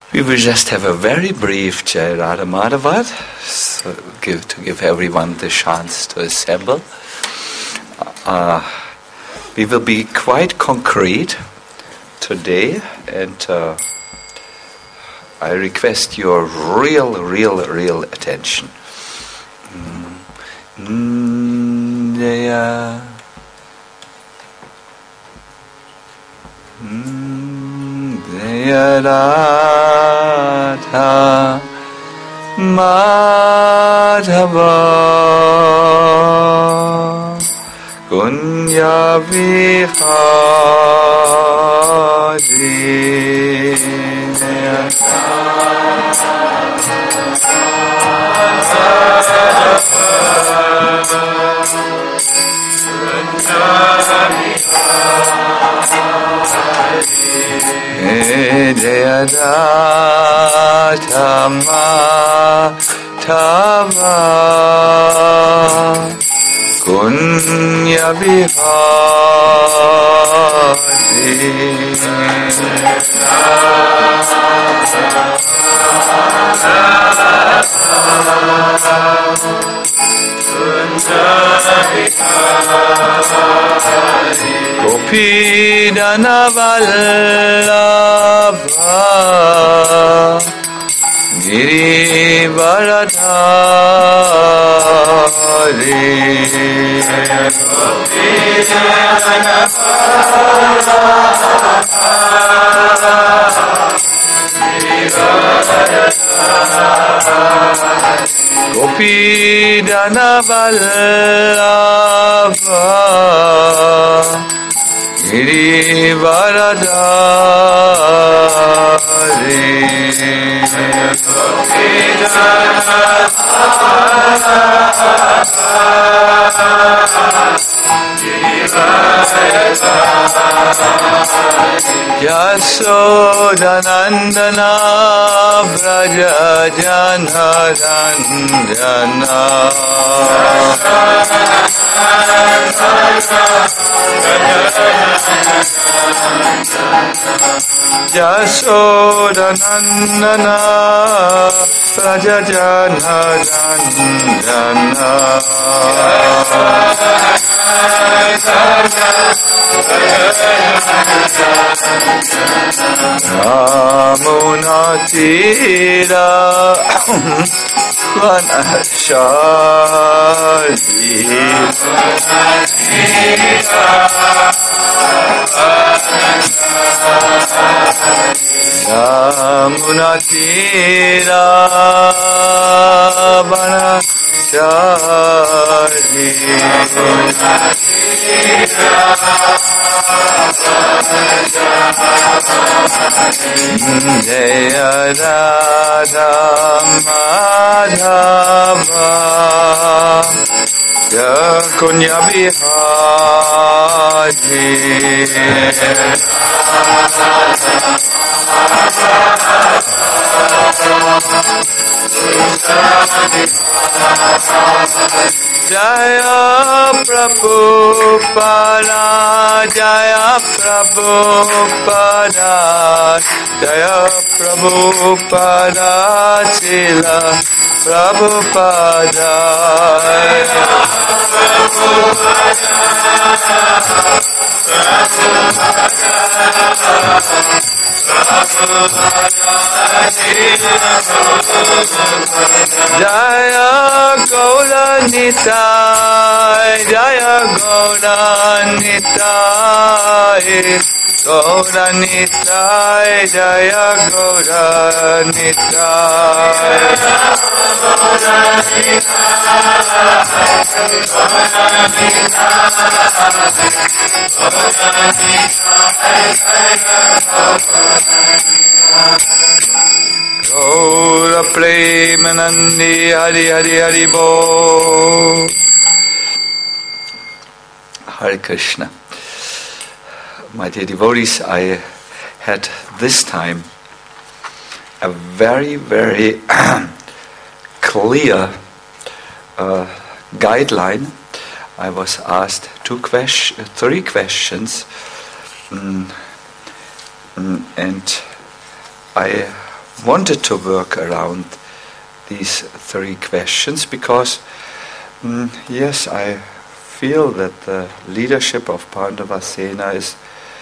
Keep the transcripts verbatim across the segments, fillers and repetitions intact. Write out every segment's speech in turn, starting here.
We will just have a very brief Jai Radha Madhavat, so give, to give everyone the chance to assemble. Uh, we will be quite concrete today, and uh, I request your real, real, real attention. Mm, Jaya. Mm, Jaya Radha Madhava Kunya Vihari Jaya Radha Madhava Kunya Gopi Dana Vallabha Giri Varadhari Gopi Dana Gopi Dana Vallabha Giri Varadhari Gopi Yasodanandana Vraja Jana Ranjana Yasodanandana Vraja Jana Ranjana Yamunatira Vanashali Yamunatira Vanashali Jaya Radha Madhava Kunya Vihari Jaya Prabhupada, Jaya Prabhupada, Jaya Prabhupada, Srila Prabhupada, Jaya Prabhupada, Jaya Gauranitai, Jaya Gauranitai, Gauranitai, Jaya Gauranitai. Gaura Premanandi Hari Hari Hari Bo. Hare Krishna. My dear devotees, I had this time a very, very clear uh, guideline. I was asked two question, three questions, mm, mm, and I wanted to work around these three questions because, mm, yes, I feel that the leadership of Pandavasena is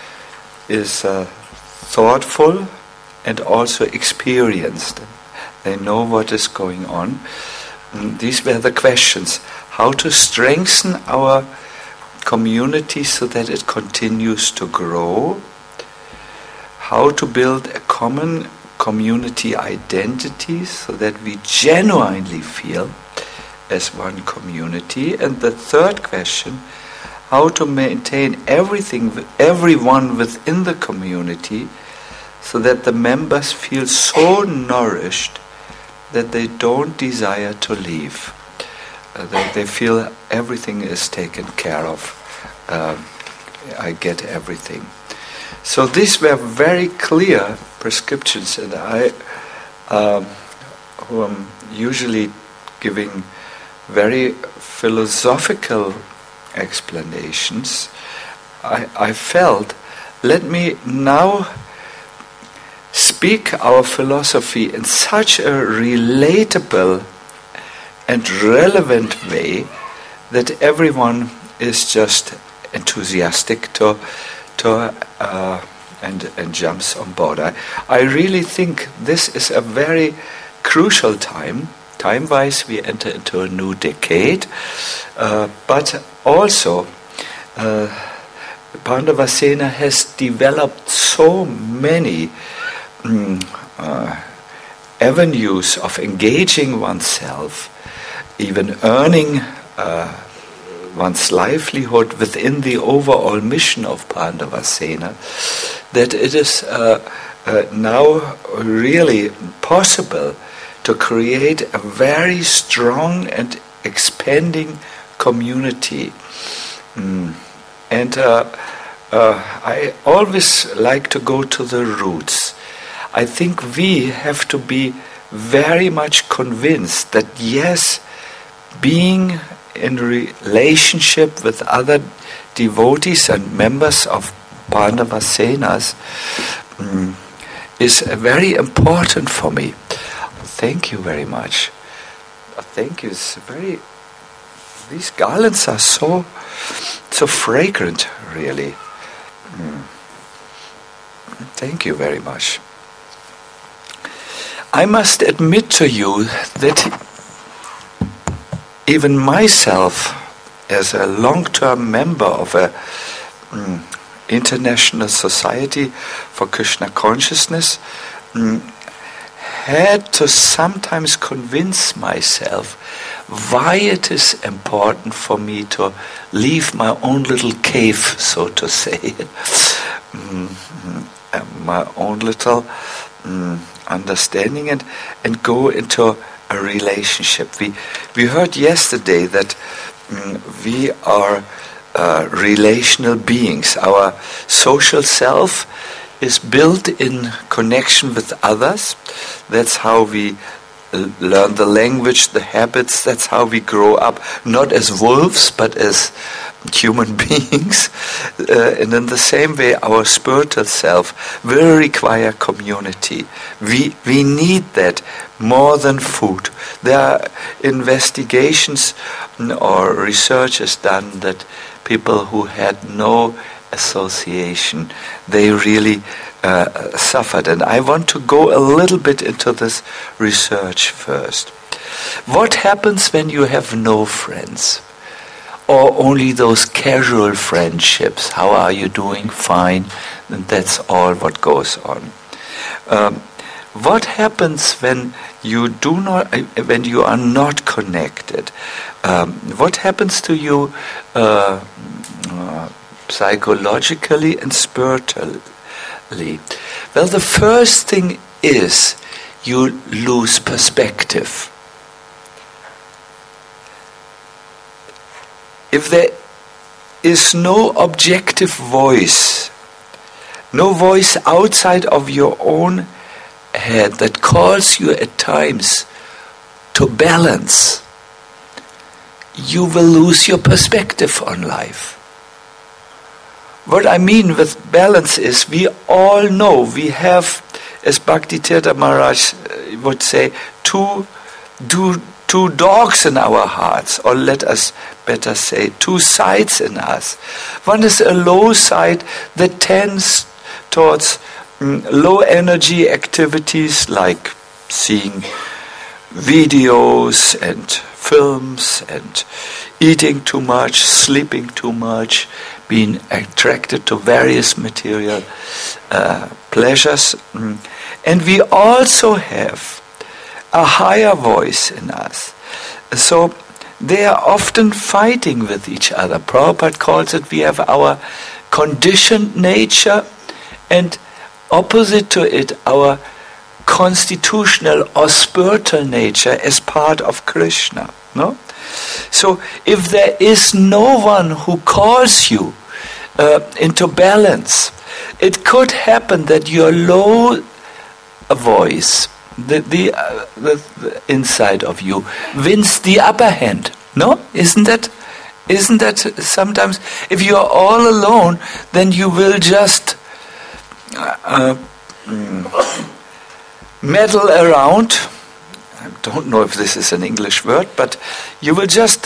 is uh, thoughtful and also experienced. They know what is going on. And these were the questions: how to strengthen our community so that it continues to grow, how to build a common community identity so that we genuinely feel as one community, and the third question, how to maintain everything, everyone within the community so that the members feel so nourished that they don't desire to leave. Uh, they, they feel everything is taken care of. Uh, I get everything. So these were very clear prescriptions, and I, um, who am usually giving very philosophical explanations, I, I felt, let me now speak our philosophy in such a relatable and relevant way that everyone is just enthusiastic to to uh, and and jumps on board. I, I really think this is a very crucial time. Time-wise, we enter into a new decade, uh, but also uh, Pandavasena has developed so many mm, uh, avenues of engaging oneself, even earning uh, one's livelihood within the overall mission of Pandavasena, that it is uh, uh, now really possible to create a very strong and expanding community. Mm. And uh, uh, I always like to go to the roots. I think we have to be very much convinced that yes, being in relationship with other devotees and members of Pandavasenas mm, is very important for me. Thank you very much. Thank you. It's very. These garlands are so, so fragrant, really. Mm. Thank you very much. I must admit to you that even myself, as a long-term member of a mm, international society for Krishna consciousness, mm, had to sometimes convince myself why it is important for me to leave my own little cave, so to say, mm, my own little mm, understanding, and, and go into a relationship. We we heard yesterday that mm, we are uh, relational beings. Our social self is built in connection with others. That's how we uh, learn the language, the habits. That's how we grow up, not as wolves, but as human beings. Uh, and in the same way, our spiritual self will require community. We we need that more than food. There are investigations or research is done that people who had no association, they really uh, suffered. And I want to go a little bit into this research first. What happens when you have no friends? Or only those casual friendships? How are you doing? Fine. And that's all what goes on. Um, what happens when you do not, when you are not connected? Um, what happens to you uh, uh, psychologically and spiritually? Well, the first thing is you lose perspective. If there is no objective voice, no voice outside of your own head that calls you at times to balance, you will lose your perspective on life. What I mean with balance is we all know we have as Bhakti-tirtha Maharaj uh, would say, two, two, two dogs in our hearts, or let us better say, two sides in us. One is a low side that tends towards um, low energy activities like seeing videos and films and eating too much, sleeping too much, being attracted to various material uh, pleasures. And we also have a higher voice in us. So they are often fighting with each other. Prabhupada calls it, we have our conditioned nature, and opposite to it, our constitutional or spiritual nature as part of Krishna. No? So if there is no one who calls you uh, into balance, it could happen that your low voice, the, the, uh, the, the inside of you, wins the upper hand. No? Isn't that, isn't that sometimes, if you are all alone, then you will just uh, uh, mm, meddle around. I don't know if this is an English word, but you will just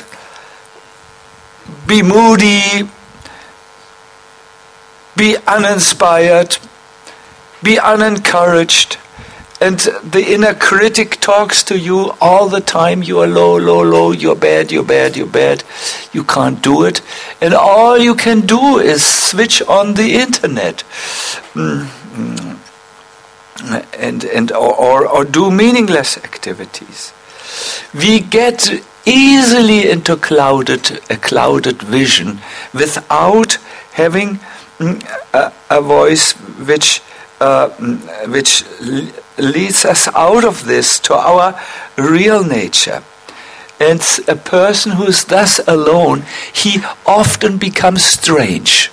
be moody, be uninspired, be unencouraged, and the inner critic talks to you all the time. You are low, low, low, you're bad, you're bad, you're bad, you can't do it. And all you can do is switch on the internet. Mm-hmm. And and or, or, or do meaningless activities. We get easily into clouded a clouded vision without having a, a voice which uh, which leads us out of this to our real nature. And a person who is thus alone, he often becomes strange.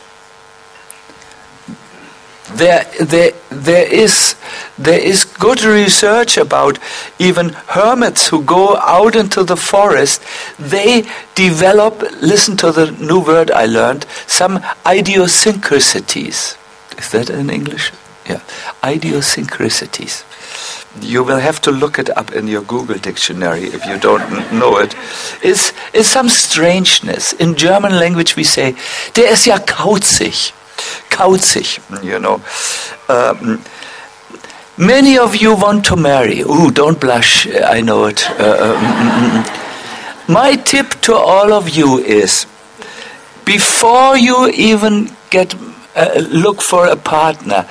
There, there, there is, there is good research about even hermits who go out into the forest. They develop, listen to the new word I learned, some idiosyncrasies. Is that in English? Yeah, idiosyncrasies. You will have to look it up in your Google dictionary if you don't know it. It's, it's some strangeness. In German language we say, der ist ja kauzig. Kauzig, you know. Um, many of you want to marry. Ooh, don't blush, I know it. Uh, um, my tip to all of you is, before you even get uh, look for a partner,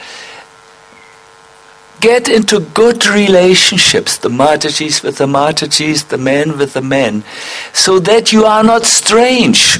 get into good relationships, the Matajis with the Matajis, the men with the men, so that you are not strange.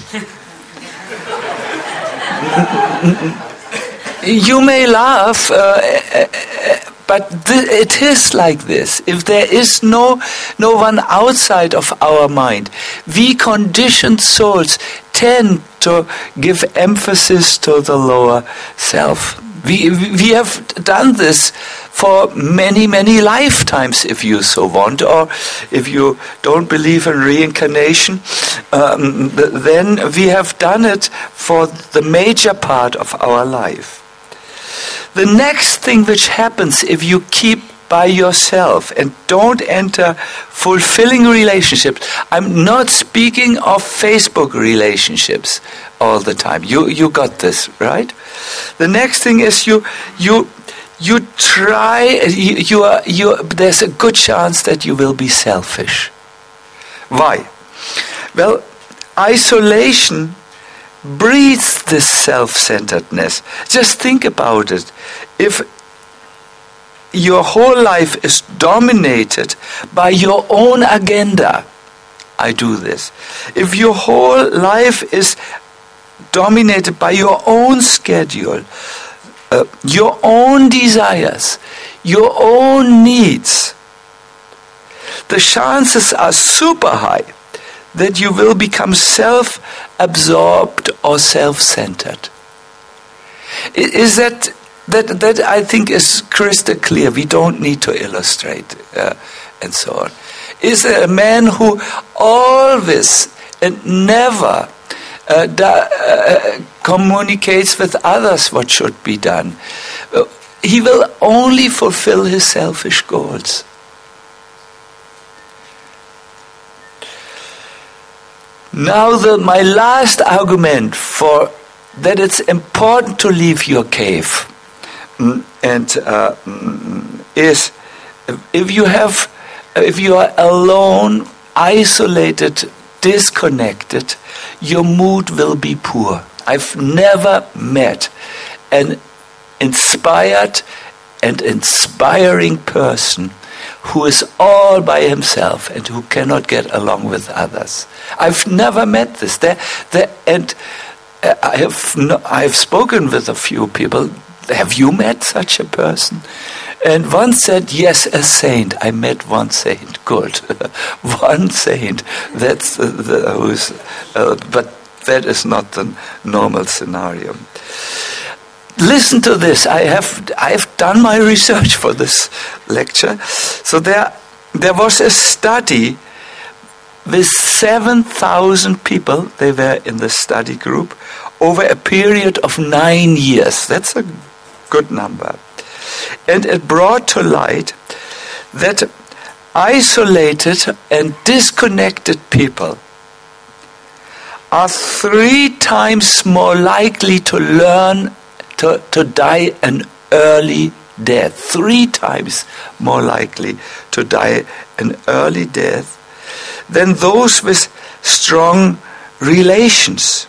You may laugh, uh, but th- it is like this. If there is no no one outside of our mind, we conditioned souls tend to give emphasis to the lower self. We we have done this for many, many lifetimes, if you so want, or if you don't believe in reincarnation, um, then we have done it for the major part of our life. The next thing which happens if you keep by yourself and don't enter fulfilling relationships, I'm not speaking of Facebook relationships all the time. You you got this, right? The next thing is you you you try you, you are you there's a good chance that you will be selfish. Why? Well, isolation breeds this self-centeredness. Just think about it. If your whole life is dominated by your own agenda, I do this. If your whole life is dominated by your own schedule, uh, your own desires, your own needs, the chances are super high that you will become self-absorbed or self-centered. Is that, that, that I think is crystal clear. We don't need to illustrate uh, and so on. Is a man who always and never uh, da, uh, communicates with others what should be done. Uh, he will only fulfill his selfish goals. Now, the, my last argument for that it's important to leave your cave mm, and uh, mm, is if you have, if you are alone, isolated, disconnected, your mood will be poor. I've never met an inspired and inspiring person who is all by himself and who cannot get along with others. I've never met this. There, there, and uh, I have no, I have spoken with a few people. Have you met such a person? And one said, yes, a saint. I met one saint. Good. One saint. That's the, the who's, uh, but that is not the normal scenario. Listen to this. I have I've done my research for this lecture. So there there was a study with seven thousand people. They were in the study group over a period of nine years. That's a good number. And it brought to light that isolated and disconnected people are three times more likely to learn To, to die an early death. Three times more likely to die an early death than those with strong relations.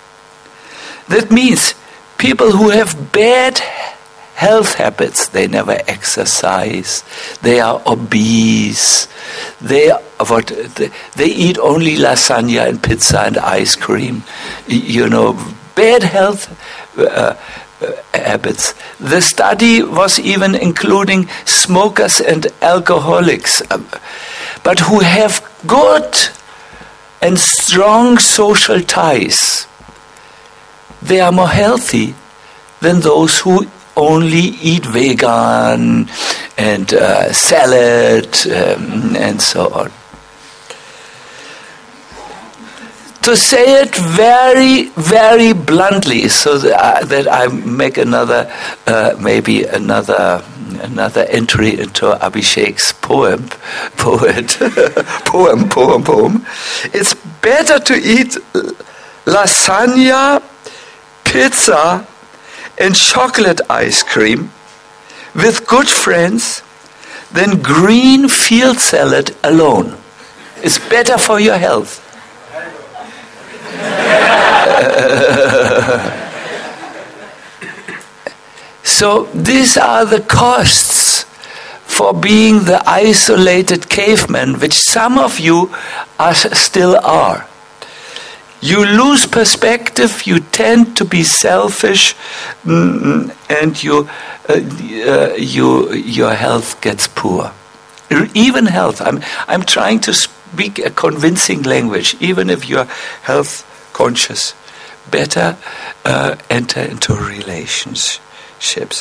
That means people who have bad health habits, they never exercise, they are obese, they what they, they eat only lasagna and pizza and ice cream, you know, bad health uh, Uh, habits. The study was even including smokers and alcoholics, uh, but who have good and strong social ties. They are more healthy than those who only eat vegan and uh, salad um, and so on. To say it very, very bluntly, so that I, that I make another, uh, maybe another, another entry into Abhishek's poem, poet, poem, poem, poem. It's better to eat lasagna, pizza, and chocolate ice cream with good friends than green field salad alone. It's better for your health. So these are the costs for being the isolated caveman, which some of you are, still are. You lose perspective, you tend to be selfish, mm, and you, uh, uh, you, your health gets poor. Even health. I'm, I'm trying to speak a convincing language, even if you're health conscious. Better uh, enter into relationships.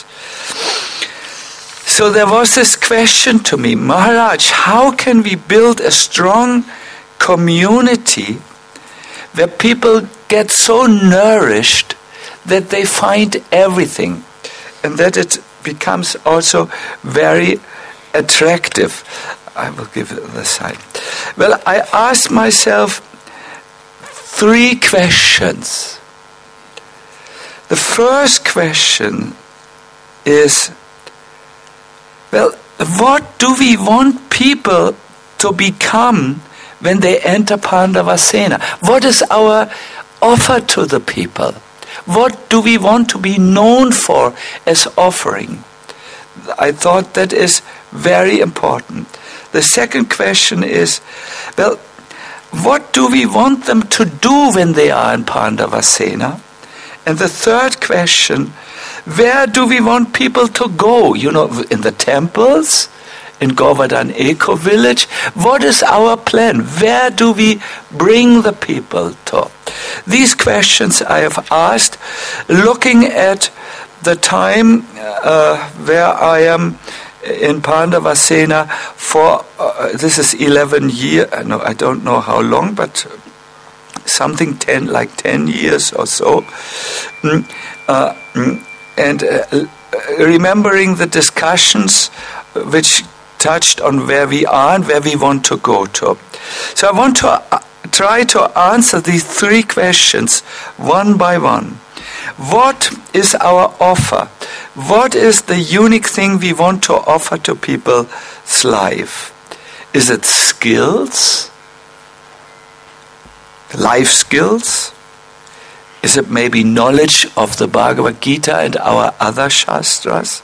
So there was this question to me, Maharaj, how can we build a strong community where people get so nourished that they find everything and that it becomes also very attractive? I will give it the side. Well, I asked myself three questions. The first question is, well, what do we want people to become when they enter Pandavasena? What is our offer to the people? What do we want to be known for as offering? I thought that is very important. The second question is, well, what do we want them to do when they are in Pandavasena? And the third question, where do we want people to go? You know, in the temples, in Govardhan Eco Village. What is our plan? Where do we bring the people to? These questions I have asked, looking at the time uh, where I am in Pandavasena for, uh, this is eleven years, no, I don't know how long, but something ten, like ten years or so. Mm, uh, mm, and uh, remembering the discussions which touched on where we are and where we want to go to. So I want to uh, try to answer these three questions one by one. What is our offer? What is the unique thing we want to offer to people's life? Is it skills? Life skills? Is it maybe knowledge of the Bhagavad Gita and our other Shastras?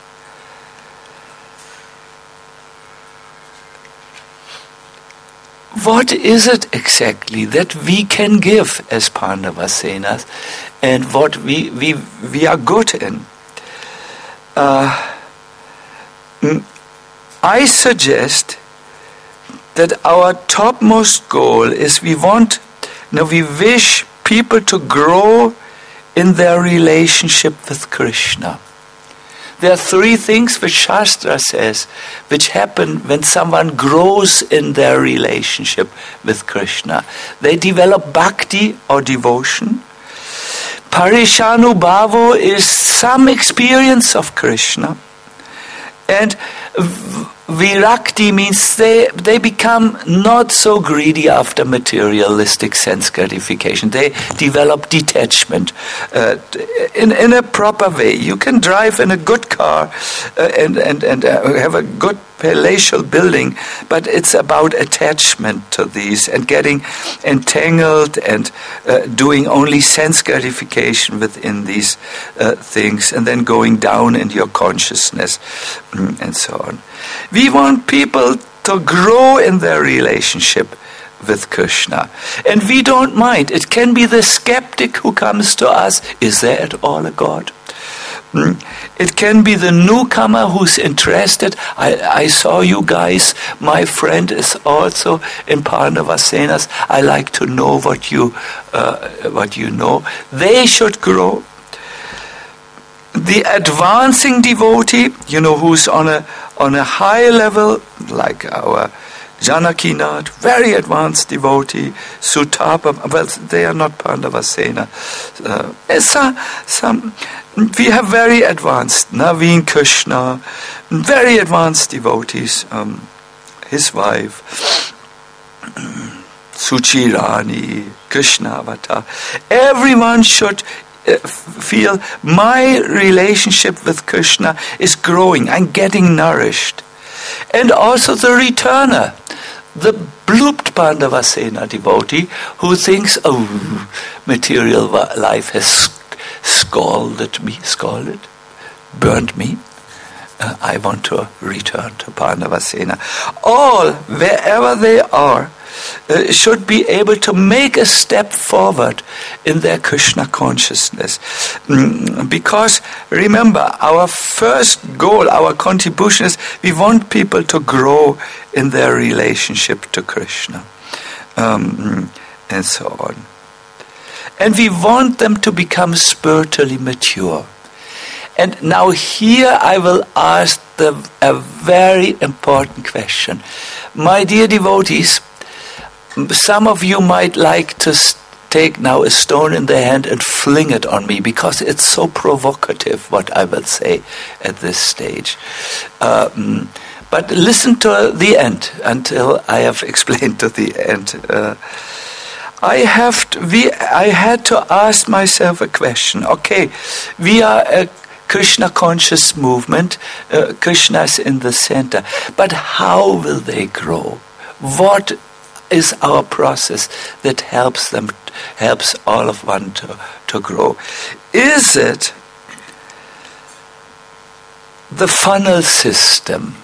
What is it exactly that we can give as Pandavasenas and what we, we, we are good in? Uh, I suggest that our topmost goal is we want, now we wish people to grow in their relationship with Krishna. There are three things which Shastra says which happen when someone grows in their relationship with Krishna. They develop bhakti or devotion. Parishanubhavo is some experience of Krishna. And virakti means they, they become not so greedy after materialistic sense gratification. They develop detachment uh, in, in a proper way. You can drive in a good car uh, and, and, and uh, have a good palatial building, but it's about attachment to these and getting entangled and uh, doing only sense gratification within these uh, things and then going down in your consciousness and so on. We want people to grow in their relationship with Krishna. And we don't mind. It can be the skeptic who comes to us. Is there at all a God? It can be the newcomer who's interested. I, I saw you guys. My friend is also in Pandavasenas. I like to know what you uh, what you know. They should grow. The advancing devotee, you know, who's on a on a high level, like our Janakinath, very advanced devotee, Sutapa, well, they are not Pandavasena. Uh, some, some, we have very advanced, Naveen Krishna, very advanced devotees, um, his wife, Suchirani, Krishna Avatar. Everyone should uh, feel my relationship with Krishna is growing, I'm getting nourished. And also the returner, the blooped Pandavasena devotee who thinks, oh, material life has scalded me, scalded, burnt me. Uh, I want to return to Pandavasena. All, wherever they are, uh, should be able to make a step forward in their Krishna consciousness. Mm, because, remember, our first goal, our contribution is we want people to grow in their relationship to Krishna. Um, and so on. And we want them to become spiritually mature. And now here I will ask the, a very important question. My dear devotees, some of you might like to take now a stone in their hand and fling it on me because it's so provocative what I will say at this stage. Um, but listen to the end until I have explained to the end. Uh, I have to, we I had to ask myself a question. Okay, we are a Krishna conscious movement. Uh, Krishna is in the center. But how will they grow? What is our process that helps them, helps all of one to, to grow? Is it the funnel system?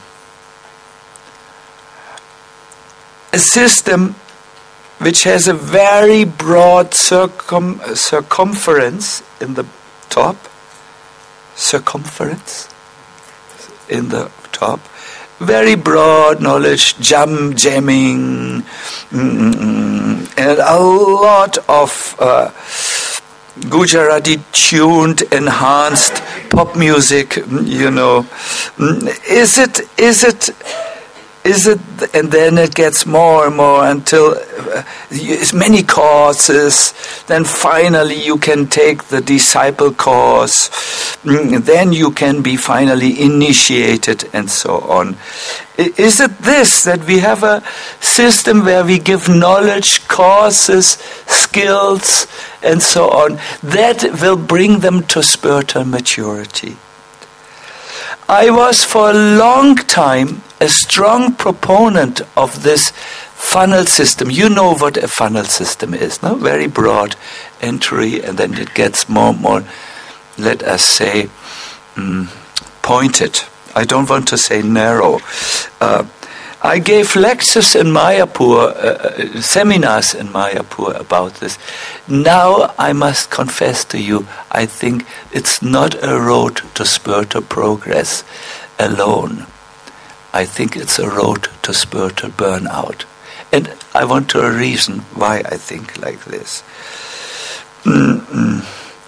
A system which has a very broad circum, circumference in the top, circumference in the top, very broad knowledge, jam jamming, mm, and a lot of uh, Gujarati tuned, enhanced pop music. You know, is it is it is it, and then it gets more and more until uh, it's many courses. Then finally you can take the disciple course. Mm, then you can be finally initiated and so on. Is it this, that we have a system where we give knowledge, courses, skills, and so on, that will bring them to spiritual maturity? I was for a long time a strong proponent of this funnel system. You know what a funnel system is, no? Very broad entry, and then it gets more and more, let us say, um, pointed. I don't want to say narrow. Uh, I gave lectures in Mayapur, uh, seminars in Mayapur about this. Now I must confess to you, I think it's not a road to spiritual progress alone. I think it's a road to spiritual burnout. And I want to reason why I think like this. Mm-mm.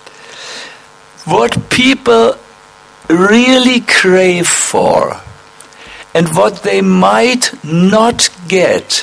What people really crave for, and what they might not get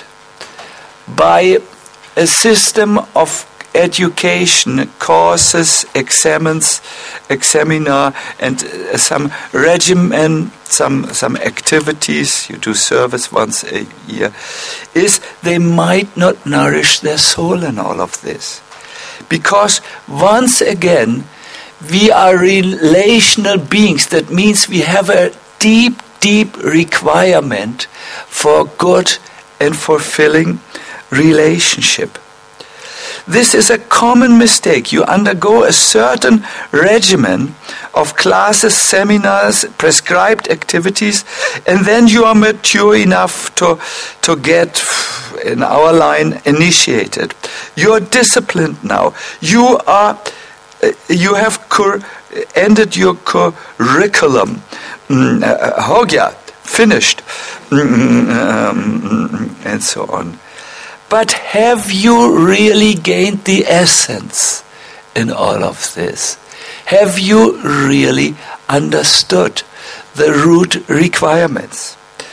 by a system of education, courses, examines, examiner, and uh, some regimen, some some activities, you do service once a year, is they might not nourish their soul in all of this. Because once again, we are relational beings. That means we have a deep, deep requirement for good and fulfilling relationship. This is a common mistake. You undergo a certain regimen of classes, seminars, prescribed activities, and then you are mature enough to, to get, in our line, initiated. You are disciplined now. You are, you have cur- ended your curriculum. Mm, uh, Hogya, finished, mm, um, and so on. But have you really gained the essence in all of this? Have you really understood the root requirements?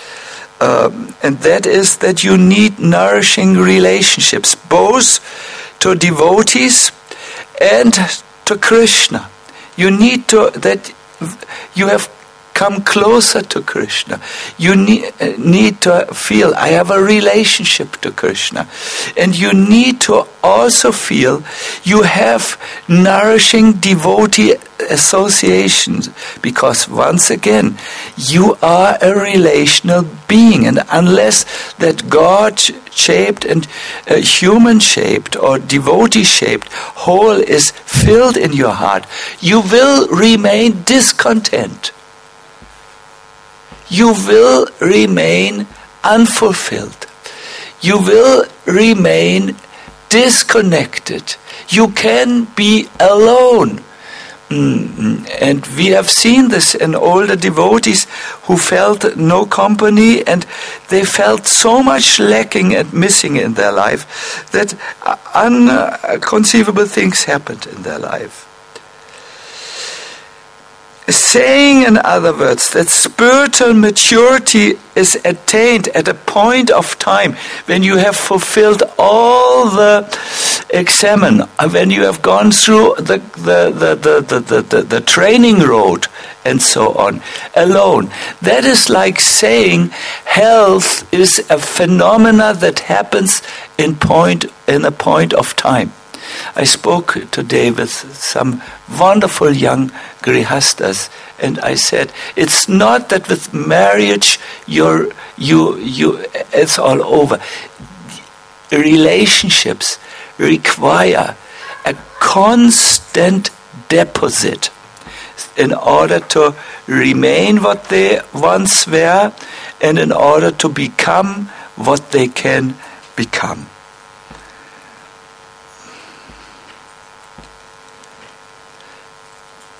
Um, and that is that you need nourishing relationships, both to devotees and to Krishna. You need to, that you have come closer to Krishna. You need, uh, need to feel, I have a relationship to Krishna. And you need to also feel you have nourishing devotee associations. Because once again, you are a relational being. And unless that God-shaped and uh, human-shaped or devotee-shaped whole is filled in your heart, you will remain discontent. You will remain unfulfilled. You will remain disconnected. You can be alone. Mm, and we have seen this in older devotees who felt no company, and they felt so much lacking and missing in their life that unconceivable things happened in their life. Saying, in other words, that spiritual maturity is attained at a point of time when you have fulfilled all the examen, when you have gone through the the, the, the, the, the, the, the training road and so on, alone. That is like saying health is a phenomena that happens in point in a point of time. I spoke today with some wonderful young grihastas, and I said, it's not that with marriage you're, you you it's all over. Relationships require a constant deposit in order to remain what they once were, and in order to become what they can become.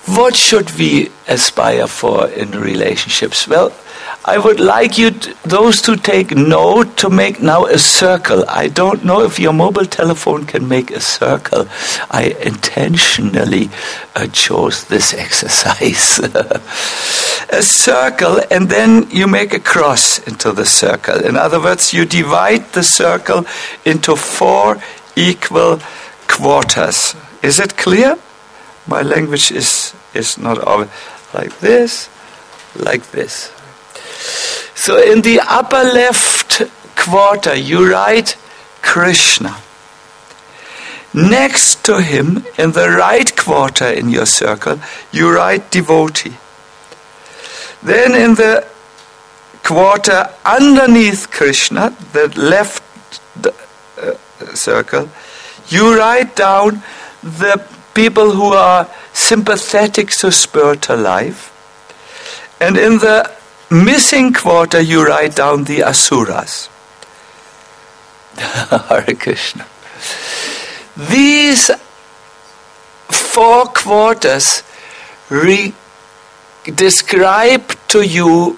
what should we aspire for in relationships? Well, I would like you, to, those to take note, to make now a circle. I don't know if your mobile telephone can make a circle. I intentionally uh, chose this exercise. A circle, and then you make a cross into the circle. In other words, you divide the circle into four equal quarters. Is it clear? My language is, is not always like this, like this. So in the upper left quarter, you write Krishna. Next to him, in the right quarter in your circle, you write devotee. Then in the quarter underneath Krishna, the left uh, circle, you write down the people who are sympathetic to spiritual life. And in the missing quarter, you write down the asuras. Hare Krishna. These four quarters re- describe to you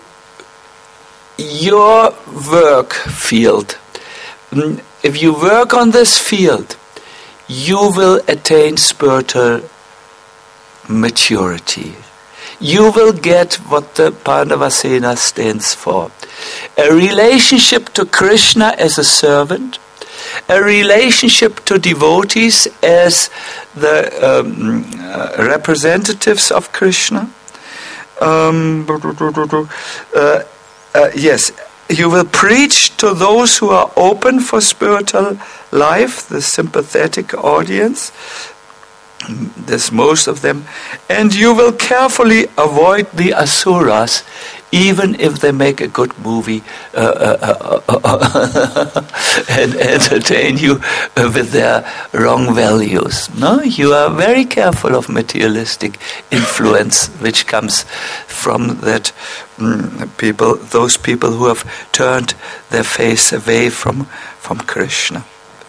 your work field. If you work on this field, you will attain spiritual maturity. You will get what the Pandavasena stands for. A relationship to Krishna as a servant, a relationship to devotees as the um, uh, representatives of Krishna. Um, uh, uh, yes, you will preach to those who are open for spiritual life, the sympathetic audience. There's most of them. And you will carefully avoid the asuras, even if they make a good movie uh, uh, uh, uh, and entertain you uh, with their wrong values. No, you are very careful of materialistic influence, which comes from that um, people, those people who have turned their face away from from Krishna.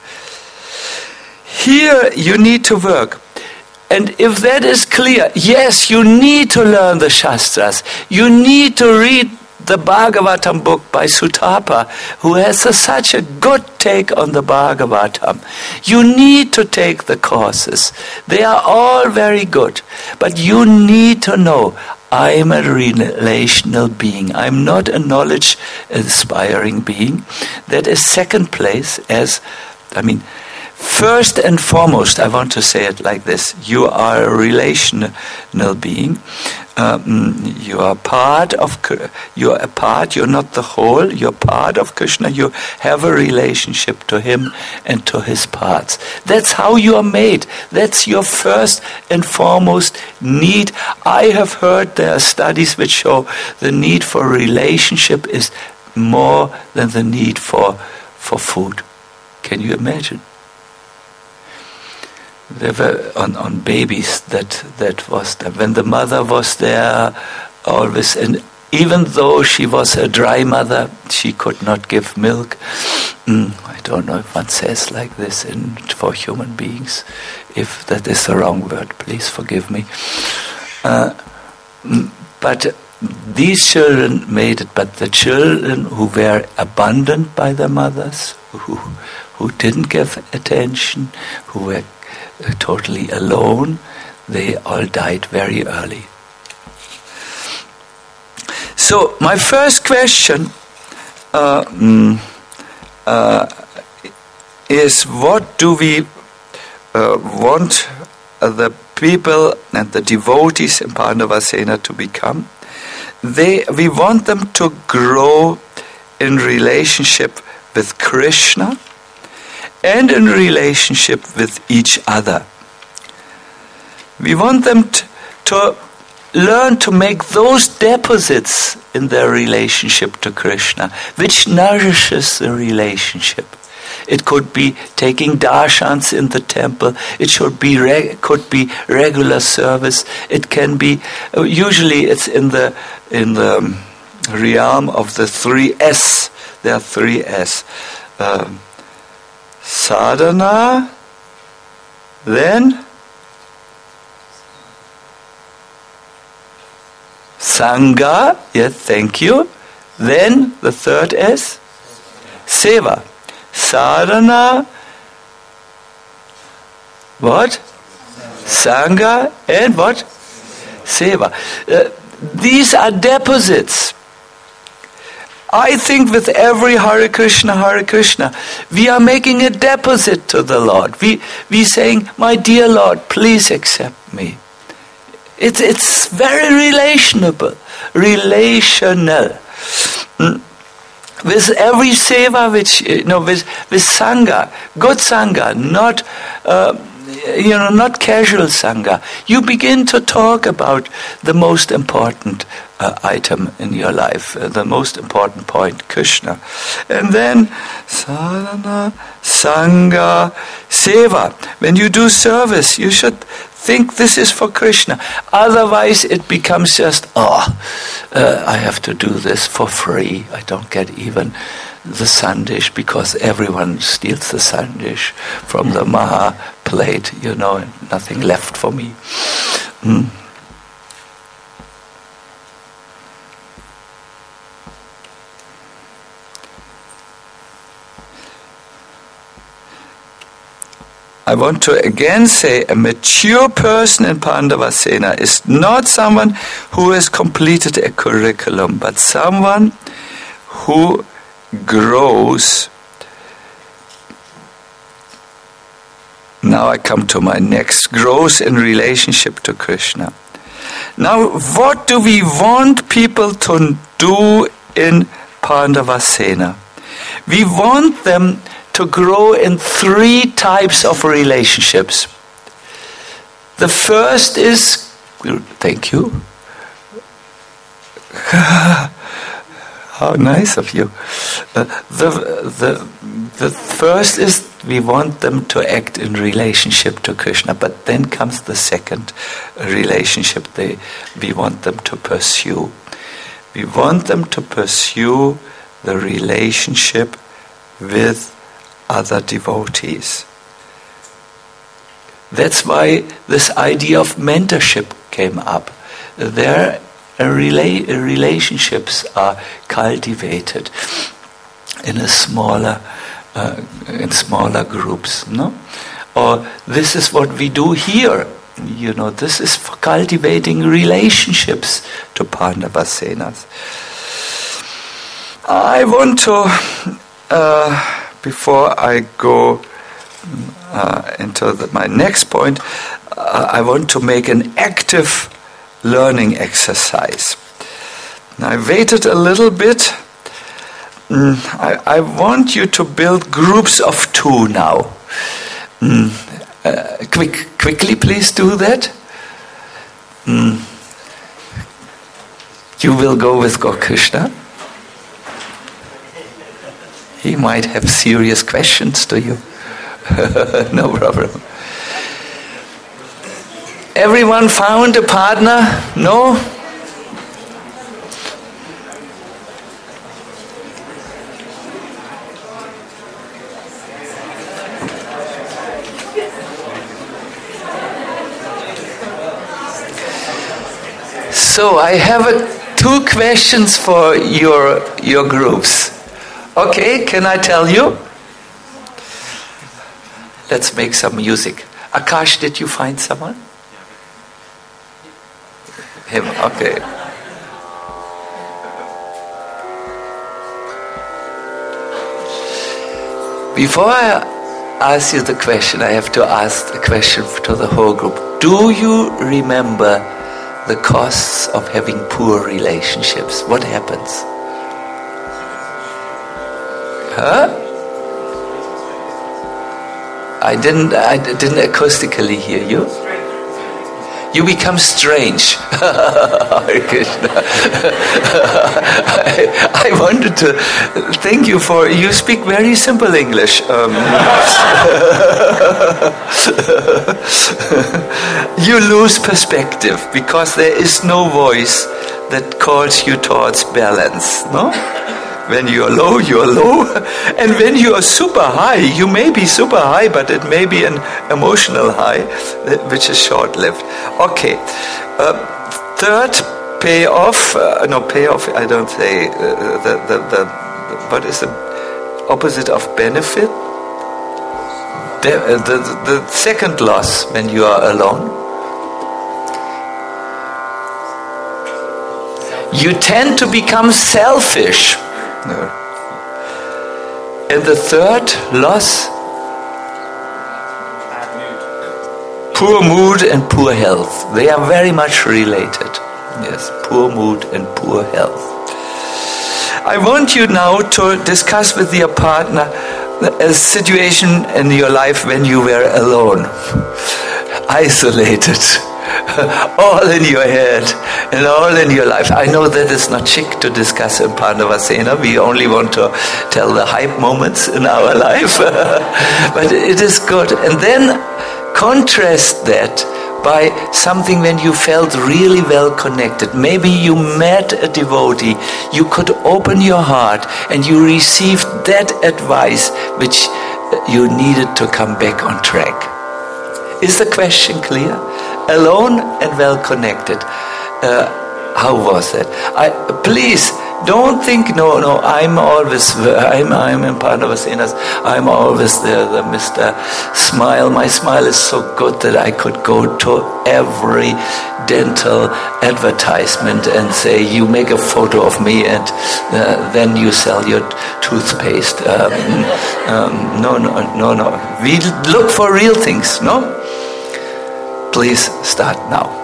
Here you need to work. And if that is clear, yes, you need to learn the Shastras. You need to read the Bhagavatam book by Sutapa, who has a, such a good take on the Bhagavatam. You need to take the courses. They are all very good. But you need to know, I'm a relational being. I'm not a knowledge-inspiring being. That is second place as, I mean, first and foremost, I want to say it like this. You are a relational being. Um, you are part of, you are a part, you're not the whole, you're part of Krishna. You have a relationship to him and to his parts. That's how you are made. That's your first and foremost need. I have heard there are studies which show the need for relationship is more than the need for, for food. Can you imagine? There were on, on babies that that was there. When the mother was there always, and even though she was a dry mother, she could not give milk. Mm, I don't know if one says like this in for human beings. If that is the wrong word, please forgive me. Uh, but these children made it. But the children who were abandoned by their mothers, who who didn't give attention, who were Uh, totally alone, they all died very early. So my first question uh, mm, uh, is, what do we uh, want uh, the people and the devotees in Pandavasena to become? They, we want them to grow in relationship with Krishna and in relationship with each other. We want them t- to learn to make those deposits in their relationship to Krishna, which nourishes the relationship. It could be taking darshans in the temple. It should be re- could be regular service. It can be uh, usually it's in the in the um, realm of the three S. There are three S. Um, Sadhana, then Sangha, yes, thank you. Then the third is seva. Sadhana, what? Sangha and what? Seva. Uh, these are deposits. I think with every Hare Krishna, Hare Krishna, we are making a deposit to the Lord. We we saying, my dear Lord, please accept me. It's it's very relationable, relational. Mm. With every seva, which you know, with with sangha, good sangha, not uh, you know, not casual sangha, you begin to talk about the most important uh, item in your life, uh, the most important point, Krishna. And then sadhana, sangha, seva. When you do service, you should think this is for Krishna. Otherwise it becomes just, oh, uh, I have to do this for free. I don't get even the sandish because everyone steals the sandish from the Maha plate, you know, and nothing left for me. Mm. I want to again say a mature person in Pandavasena is not someone who has completed a curriculum, but someone who grows. Now I come to my next, grows in relationship to Krishna. Now, what do we want people to do in Pandavasena? We want them to grow in three types of relationships. The first is, thank you. How nice of you. Uh, the, the, the first is we want them to act in relationship to Krishna, but then comes the second relationship they, we want them to pursue. We want them to pursue the relationship with other devotees. That's why this idea of mentorship came up. There, rela- relationships are cultivated in a smaller, uh, in smaller groups, no? Or this is what we do here. You know, this is for cultivating relationships to Pandavasenas. I want to. Uh, Before I go uh, into the, my next point, uh, I want to make an active learning exercise. Now, I waited a little bit. Mm, I, I want you to build groups of two now. Mm, uh, quick, quickly, please do that. Mm. You will go with Gokrishna. He might have serious questions to you. No problem. Everyone found a partner? No? So I have a, two questions for your your groups. Okay, can I tell you? Let's make some music. Akash, did you find someone? Him, okay. Before I ask you the question, I have to ask the question to the whole group. Do you remember the costs of having poor relationships? What happens? Huh? I didn't. I didn't acoustically hear you. You become strange. Hare Krishna. I, I wanted to thank you for. You speak very simple English. Um, you lose perspective because there is no voice that calls you towards balance. No. When you're low, you're low. And when you are super high, you may be super high, but it may be an emotional high, which is short-lived. Okay. Uh, third, pay off, uh, no, pay off, I don't say, uh, the, the, the, what is the opposite of benefit? The, uh, the, the second loss when you are alone. You tend to become selfish. And the third loss, poor mood and poor health. They are very much related. Yes, poor mood and poor health. I want you now to discuss with your partner a situation in your life when you were alone, isolated, all in your head and all in your life. I know that it's not chic to discuss in Pandavasena. We only want to tell the hype moments in our life. But it is good. And then contrast that by something when you felt really well connected. Maybe you met a devotee, you could open your heart and you received that advice which you needed to come back on track. Is the question clear? Alone and well connected. Uh, how was that? I, please don't think, no, no, I'm always, I'm, I'm in Pandavasenas, I'm always there, the Mister Smile. My smile is so good that I could go to every dental advertisement and say, you make a photo of me and uh, then you sell your toothpaste. Um, um, no, no, no, no. We look for real things, no? Please start now.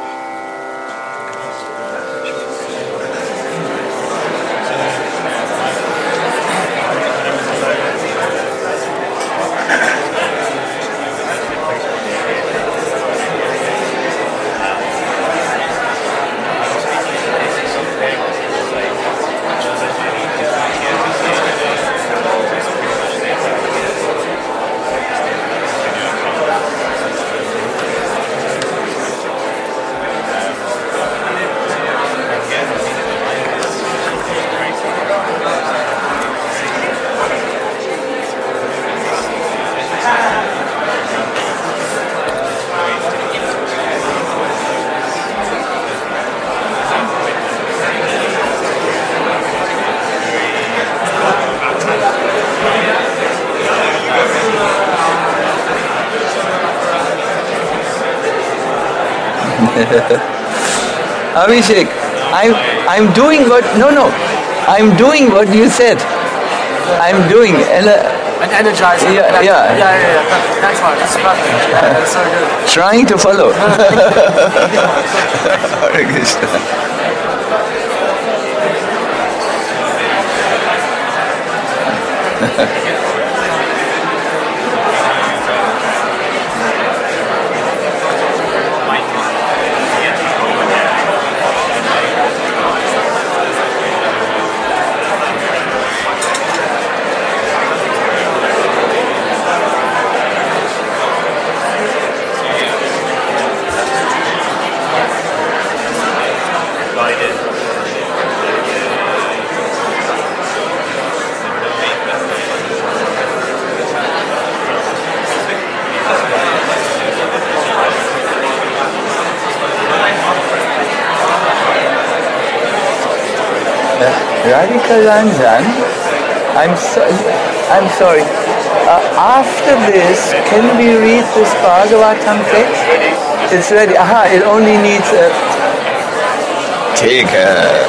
Abhishek, I'm I'm doing what no no, I'm doing what you said. I'm doing and uh, and energizing. Yeah, and yeah. yeah, yeah, yeah. That's right. That's perfect. Yeah, that's so good. Trying to follow. Hare Krishna. Radhika Ranjan, I'm so, I'm sorry. Uh, after this, can we read this Bhagavatam text? It's ready. Aha, it only needs a... Take care.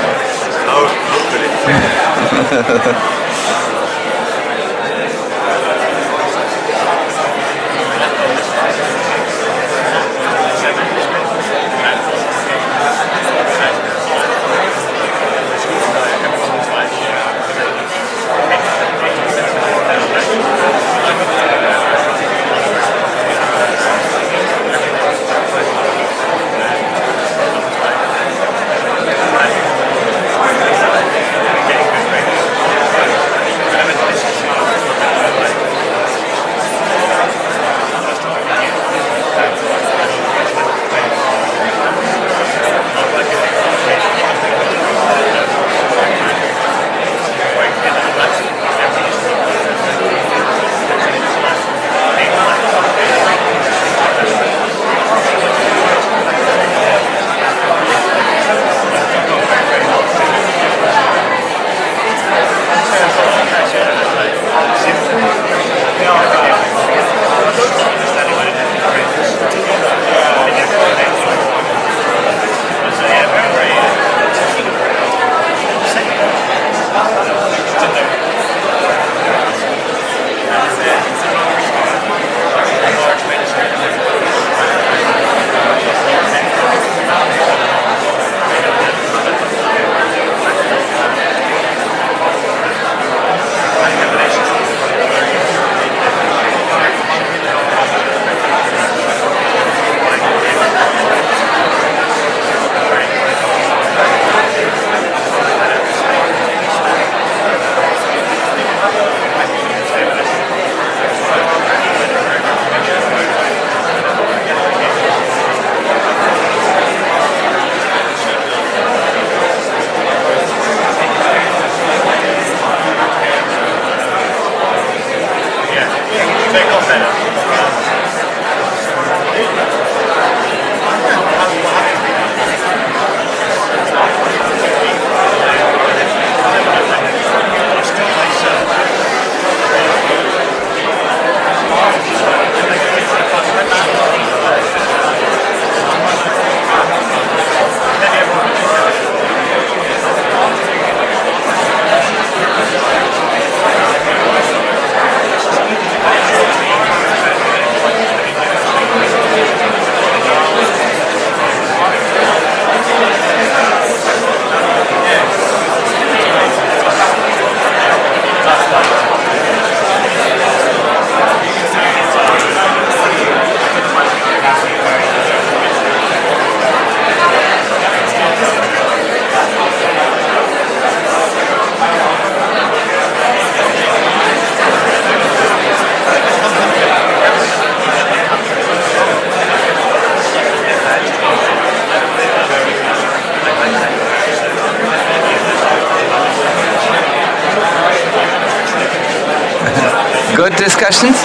Good discussions?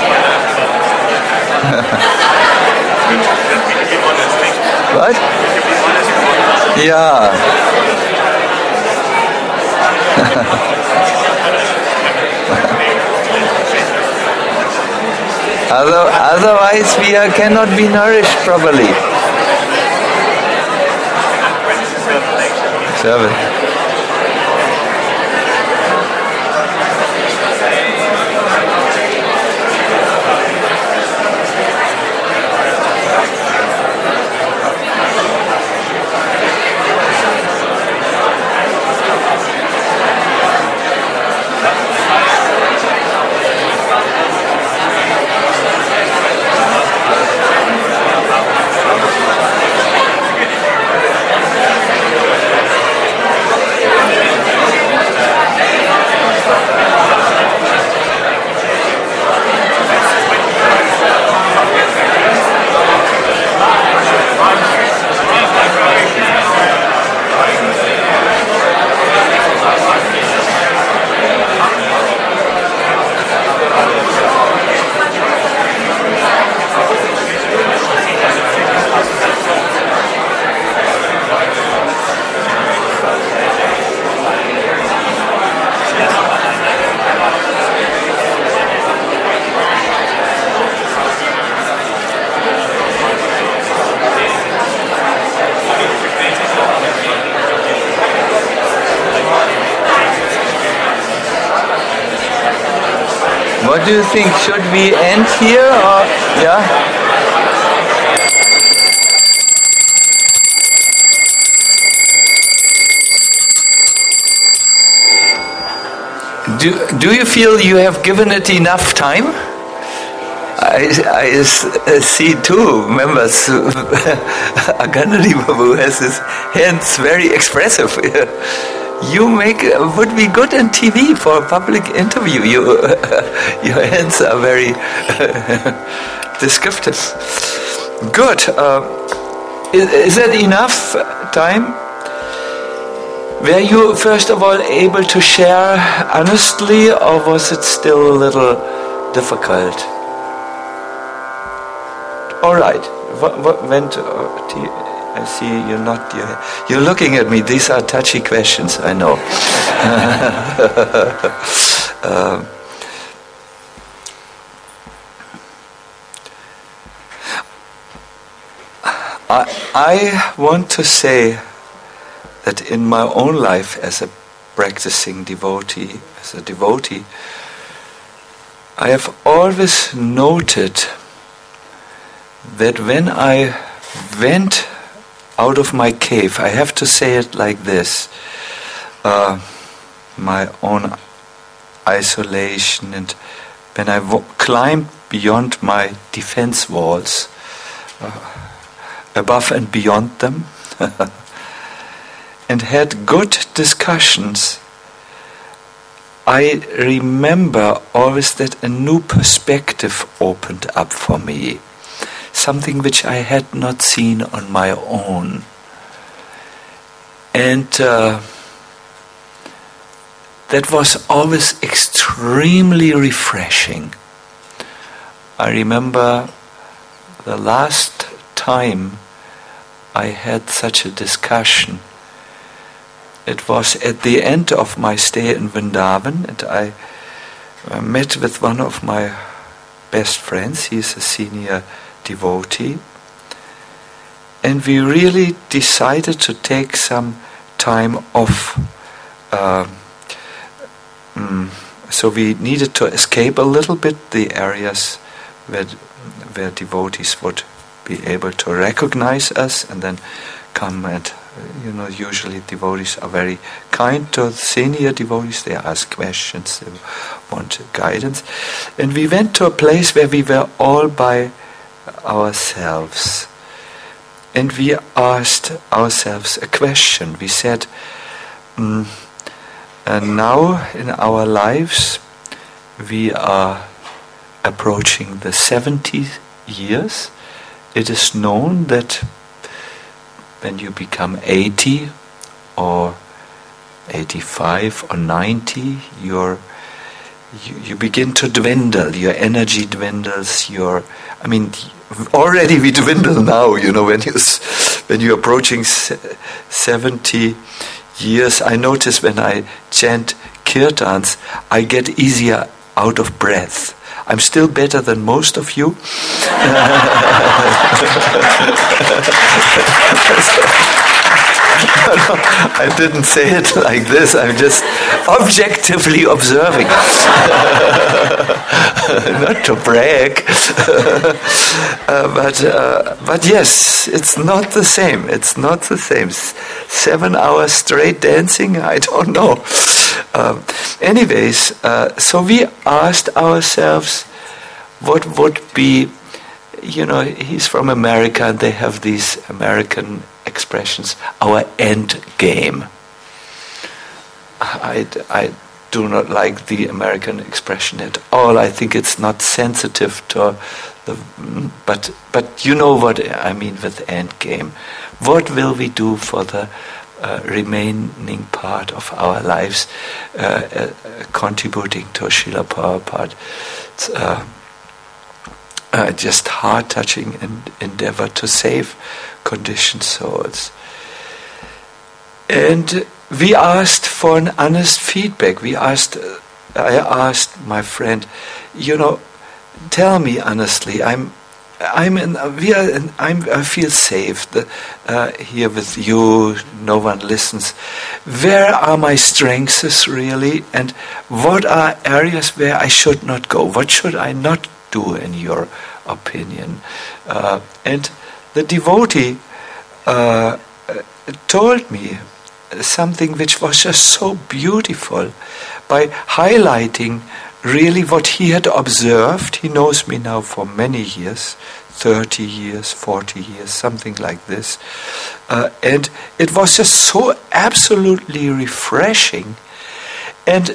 What? Yeah. Other, otherwise we are, cannot be nourished properly. Service. What do you think? Should we end here or yeah? Do do you feel you have given it enough time? I, I see two members. Aganadi Babu has his hands very expressive. You make would be good on T V for a public interview. You, uh, your hands are very uh, descriptive. Good. Uh, is, is that enough time? Were you first of all able to share honestly, or was it still a little difficult? All right. What, what went? Uh, to, I see you're not. You're, you're looking at me. These are touchy questions. I know. uh, I, I want to say that in my own life, as a practicing devotee, as a devotee, I have always noted that when I went out of my cave, I have to say it like this, uh, my own isolation, and when I w- climbed beyond my defense walls, uh, above and beyond them, and had good discussions, I remember always that a new perspective opened up for me. Something which I had not seen on my own. And uh, that was always extremely refreshing. I remember the last time I had such a discussion. It was at the end of my stay in Vrindavan, and I uh, met with one of my best friends. He's a senior devotee. And we really decided to take some time off. Uh, mm, so we needed to escape a little bit the areas where, where devotees would be able to recognize us and then come and, you know, usually devotees are very kind to senior devotees. They ask questions, they want guidance. And we went to a place where we were all by ourselves. And we asked ourselves a question. We said, mm, and now in our lives we are approaching the seventy years. It is known that when you become eighty or eighty-five or ninety, you're, you, you begin to dwindle. Your energy dwindles. Your, I mean, already we dwindle now. You know, when you when you're approaching seventy years, I notice when I chant kirtans, I get easier out of breath. I'm still better than most of you. I didn't say it like this. I'm just objectively observing. Not to brag. uh, but uh, but yes, it's not the same. It's not the same. Seven hours straight dancing, I don't know. Um, anyways, uh, so we asked ourselves, what would be, you know, he's from America and they have these American expressions, our end game. I, I do not like the American expression at all. I think it's not sensitive to the, but but you know what I mean with end game. What will we do for the uh, remaining part of our lives, uh, uh, contributing to Srila Prabhupada? It's, uh, Uh, just heart-touching en- endeavor to save conditioned souls. And we asked for an honest feedback. We asked, uh, I asked my friend, you know, tell me honestly. I'm, I'm in. We are. In, I'm. I feel safe the, uh, here with you. No one listens. Where are my strengths really, and what are areas where I should not go? What should I not do, in your opinion? Uh, and the devotee uh, told me something which was just so beautiful by highlighting really what he had observed. He knows me now for many years, thirty years, forty years, something like this. Uh, and it was just so absolutely refreshing. And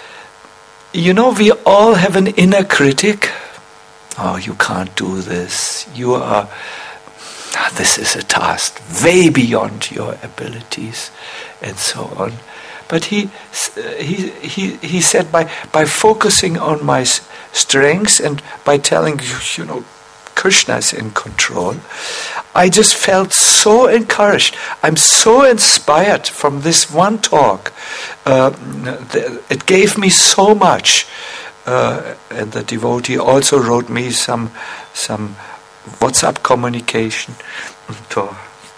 you know, we all have an inner critic. Oh, you can't do this. You are, this is a task way beyond your abilities, and so on. But he he he he said, by by focusing on my strengths and by telling you, you know, Krishna is in control, I just felt so encouraged. I'm so inspired from this one talk. Uh, it gave me so much. Uh, and the devotee also wrote me some some WhatsApp communication to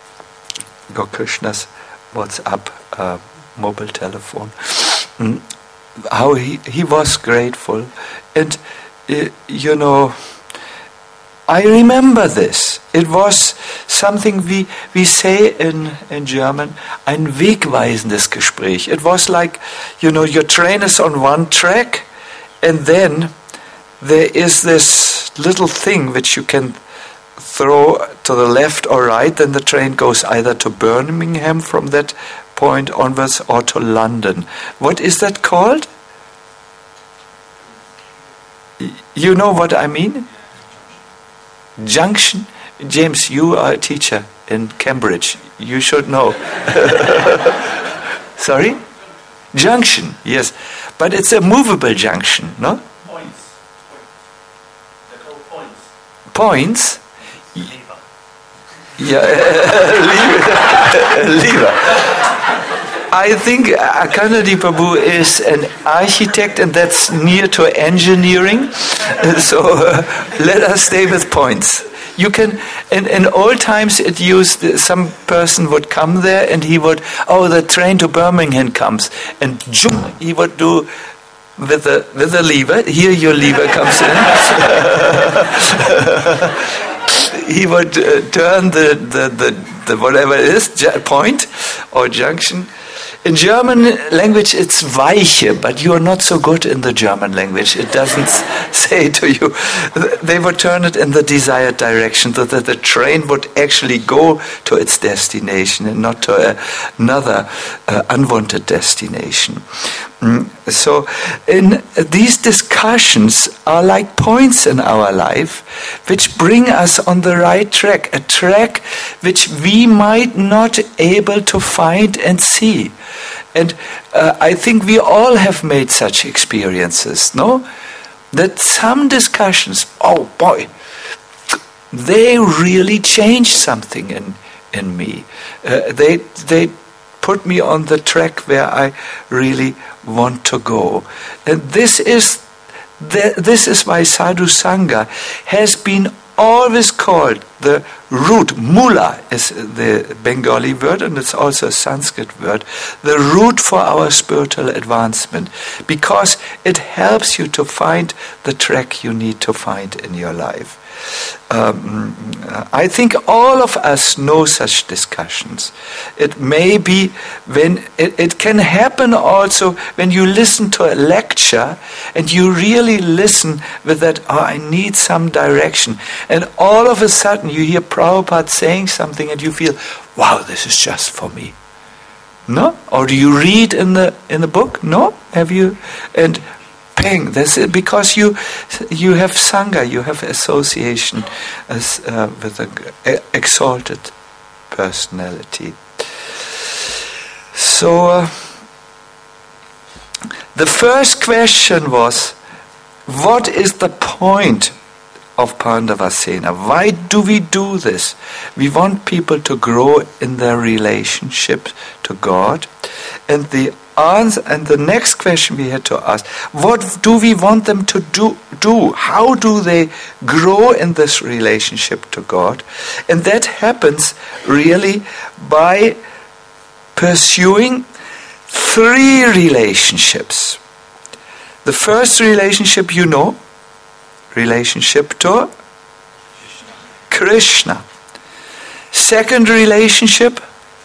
Gokrishna's WhatsApp uh, mobile telephone. Mm. How he, he was grateful. And, uh, you know, I remember this. It was something we, we say in, in German, ein wegweisendes Gespräch. It was like, you know, your train is on one track, and then there is this little thing which you can throw to the left or right, then the train goes either to Birmingham from that point onwards or to London. What is that called? You know what I mean? Junction? James, you are a teacher in Cambridge. You should know. Sorry? Junction, yes. But it's a movable junction, no? Points. They're called points. points. Yeah, Lever. I think Akhanadi Prabhu is an architect, and that's near to engineering. So uh, let us stay with points. You can, in, in old times it used, some person would come there and he would, oh, the train to Birmingham comes, and zoom, he would do with the with the lever. Here your lever comes in. He would uh, turn the, the, the, the whatever it is, ju- point or junction. In German language it's Weiche, but you are not so good in the German language. It doesn't say to you. They would turn it in the desired direction so that the train would actually go to its destination and not to a, another uh, unwanted destination. Mm. So in these discussions are like points in our life which bring us on the right track, a track which we might not able to find and see. And uh, I think we all have made such experiences, no? That some discussions, oh boy, they really changed something in in me. Uh, they they put me on the track where I really want to go. And this is the, this is why Sadhu Sangha has been always called the root. Mula is the Bengali word, and it's also a Sanskrit word. The root for our spiritual advancement, because it helps you to find the track you need to find in your life. Um, I think all of us know such discussions. It may be when it, it can happen also when you listen to a lecture and you really listen with that, oh, I need some direction, and all of a sudden you hear Prabhupada saying something and you feel, wow, this is just for me. No? Or do you read in the in the book? No? Have you? And bang, that's it, because you you have Sangha, you have association as uh, with an exalted personality. So uh, the first question was, what is the point of Pandavasena? Why do we do this? We want people to grow in their relationship to God. And the answer, and the next question we had to ask, what do we want them to do? do? How do they grow in this relationship to God? And that happens really by pursuing three relationships. The first relationship, you know, relationship to Krishna. Second relationship,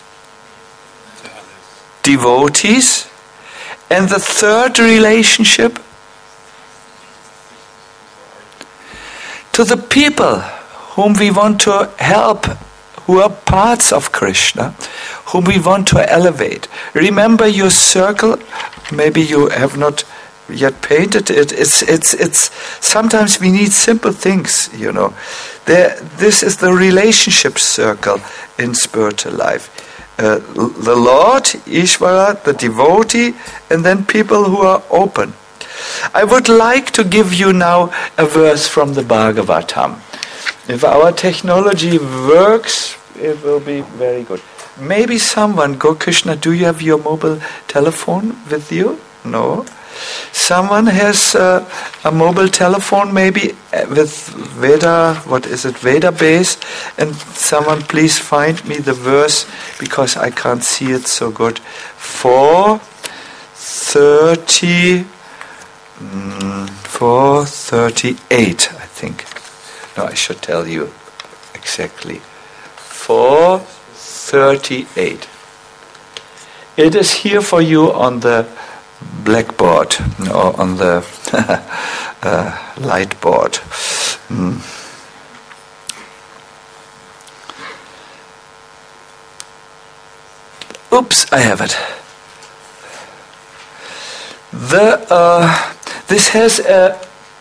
devotees. And the third relationship, to the people whom we want to help, who are parts of Krishna, whom we want to elevate. Remember your circle. Maybe you have not yet painted it. It's it's it's. Sometimes we need simple things, you know. There, this is the relationship circle in spiritual life. Uh, the Lord, Ishvara, the devotee, and then people who are open. I would like to give you now a verse from the Bhagavatam. If our technology works, it will be very good. Maybe someone, Go Krishna, do you have your mobile telephone with you? No? Someone has uh, a mobile telephone maybe with Veda, what is it, Veda base, and someone please find me the verse because I can't see it so good. four thirty, mm, four thirty-eight, I think. No, I should tell you exactly. four thirty-eight. It is here for you on the blackboard or on the uh, light board. Mm. Oops, I have it. The uh, this has a,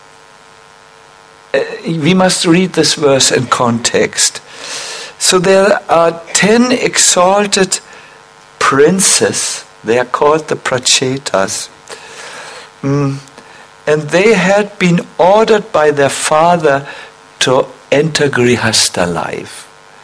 a. We must read this verse in context. So there are ten exalted princes. They are called the Prachetas. Mm. And they had been ordered by their father to enter Grihastha life.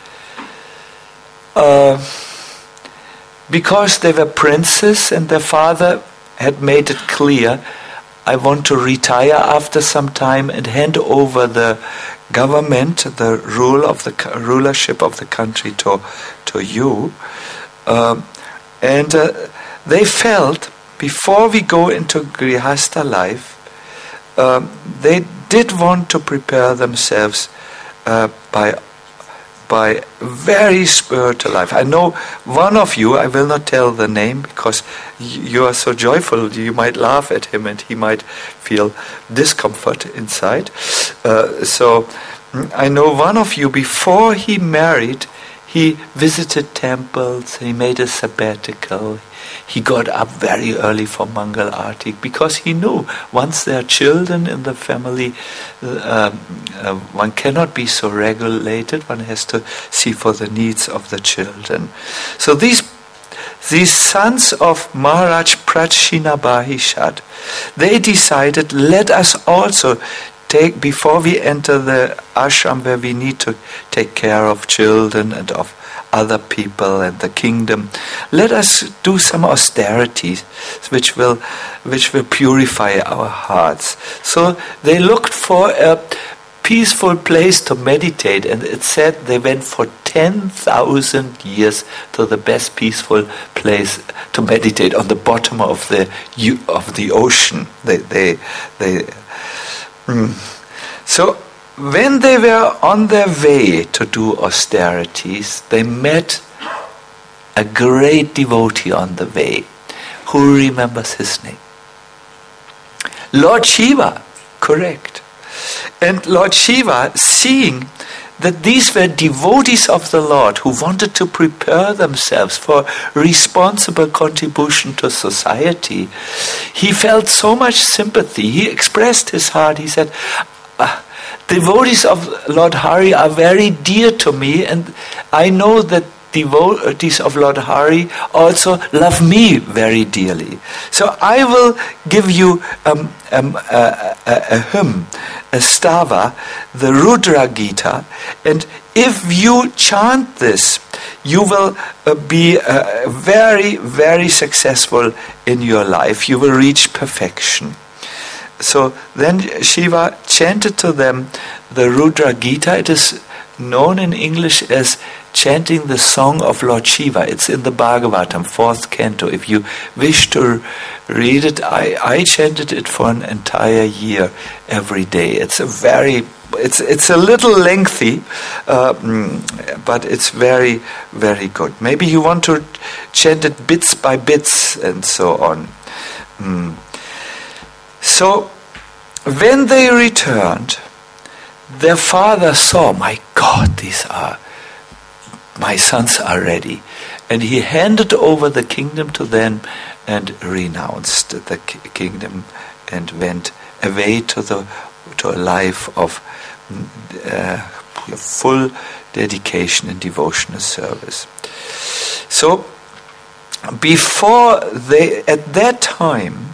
Uh, because they were princes and their father had made it clear, I want to retire after some time and hand over the government, the rule of the rulership of the country to to you. Um, and uh, they felt, before we go into Grihastha life, um, they did want to prepare themselves uh, by by very spiritual life. I know one of you, I will not tell the name because you are so joyful, you might laugh at him and he might feel discomfort inside. Uh, so I know one of you, before he married, he visited temples, he made a sabbatical, he got up very early for Mangal Arati because he knew once there are children in the family, uh, uh, one cannot be so regulated, one has to see for the needs of the children. So these these sons of Maharaj Prachinabhishad, they decided, let us also take, before we enter the ashram where we need to take care of children and of other people and the kingdom, let us do some austerities which will which will purify our hearts. So they looked for a peaceful place to meditate, and it said they went for ten thousand years to the best peaceful place to meditate on the bottom of the of the ocean. They they they mm. So when they were on their way to do austerities, they met a great devotee on the way. Who remembers his name? Lord Shiva, correct. And Lord Shiva, seeing that these were devotees of the Lord who wanted to prepare themselves for responsible contribution to society, he felt so much sympathy. He expressed his heart. He said, ah, devotees of Lord Hari are very dear to me, and I know that devotees of Lord Hari also love me very dearly. So I will give you um, um, a, a, a hymn, a stava, the Rudra Gita, and if you chant this, you will uh, be uh, very, very successful in your life. You will reach perfection. So then Shiva chanted to them the Rudra Gita. It is known in English as chanting the song of Lord Shiva. It's in the Bhagavatam, fourth canto. If you wish to read it, I, I chanted it for an entire year every day. It's a very, it's it's a little lengthy, uh, but it's very, very good. Maybe you want to chant it bits by bits and so on. Mm. So, when they returned, their father saw, my God, these are, my sons are ready. And he handed over the kingdom to them and renounced the kingdom and went away to the to a life of uh, full dedication and devotional service. So, before they, at that time,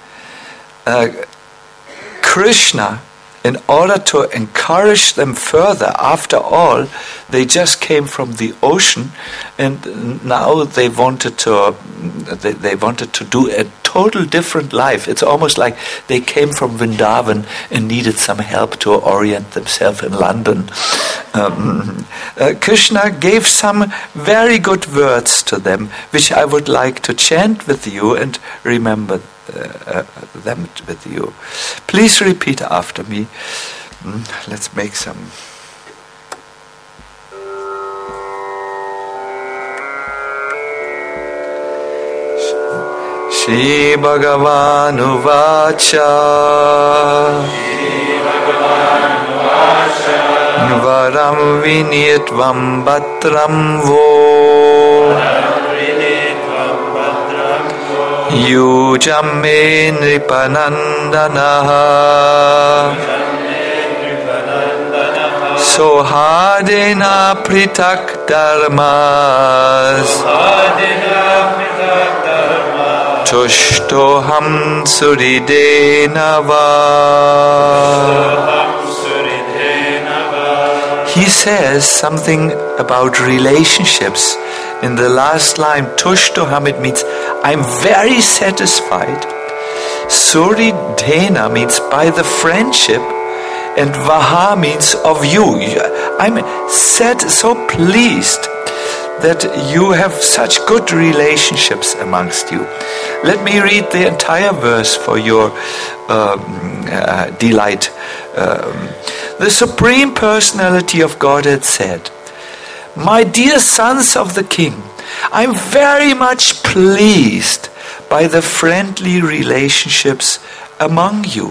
Uh, Krishna, in order to encourage them further, after all, they just came from the ocean, and now they wanted to they, they wanted to do a total different life. It's almost like they came from Vrindavan and needed some help to orient themselves in London. Um, uh, Krishna gave some very good words to them, which I would like to chant with you and remember Uh, uh, them with you. Please repeat after me. Mm, let's make some. Shri Bhagavanu Vacha Varam Vinitvam Bhatram Vo Yujam me nripanandanaha Sohadena pritak dharmas Tushtoham suridena va says something about relationships. In the last line, Tush Tohamit means I'm very satisfied. Suri Dena means by the friendship, and Vaha means of you. I'm sad, so pleased that you have such good relationships amongst you. Let me read the entire verse for your um, uh, delight. Um, the Supreme Personality of Godhead said, "My dear sons of the King, I'm very much pleased by the friendly relationships among you.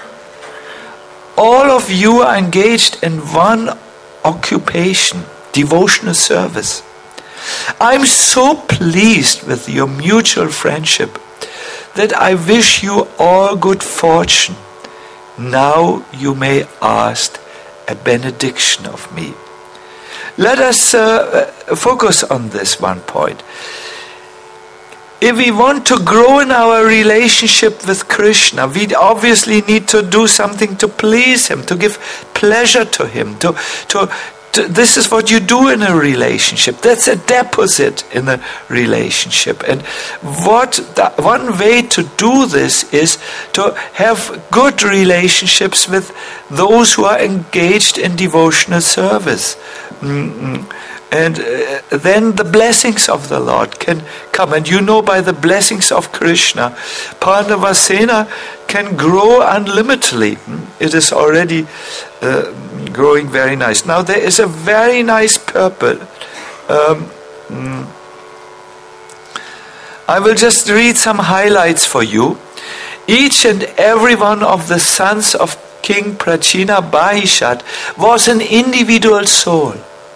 All of you are engaged in one occupation, devotional service. I'm so pleased with your mutual friendship that I wish you all good fortune. Now you may ask a benediction of me." Let us uh, focus on this one point. If we want to grow in our relationship with Krishna, we obviously need to do something to please Him, to give pleasure to Him. To, to, to, this is what you do in a relationship. That's a deposit in a relationship. And what the, one way to do this is to have good relationships with those who are engaged in devotional service. Mm-hmm. And uh, then the blessings of the Lord can come. And you know, by the blessings of Krishna, Pandavasena can grow unlimitedly. It is already uh, growing very nice. Now there is a very nice purpose. Um, I will just read some highlights for you. Each and every one of the sons of King Prachina Bahishat was an individual soul.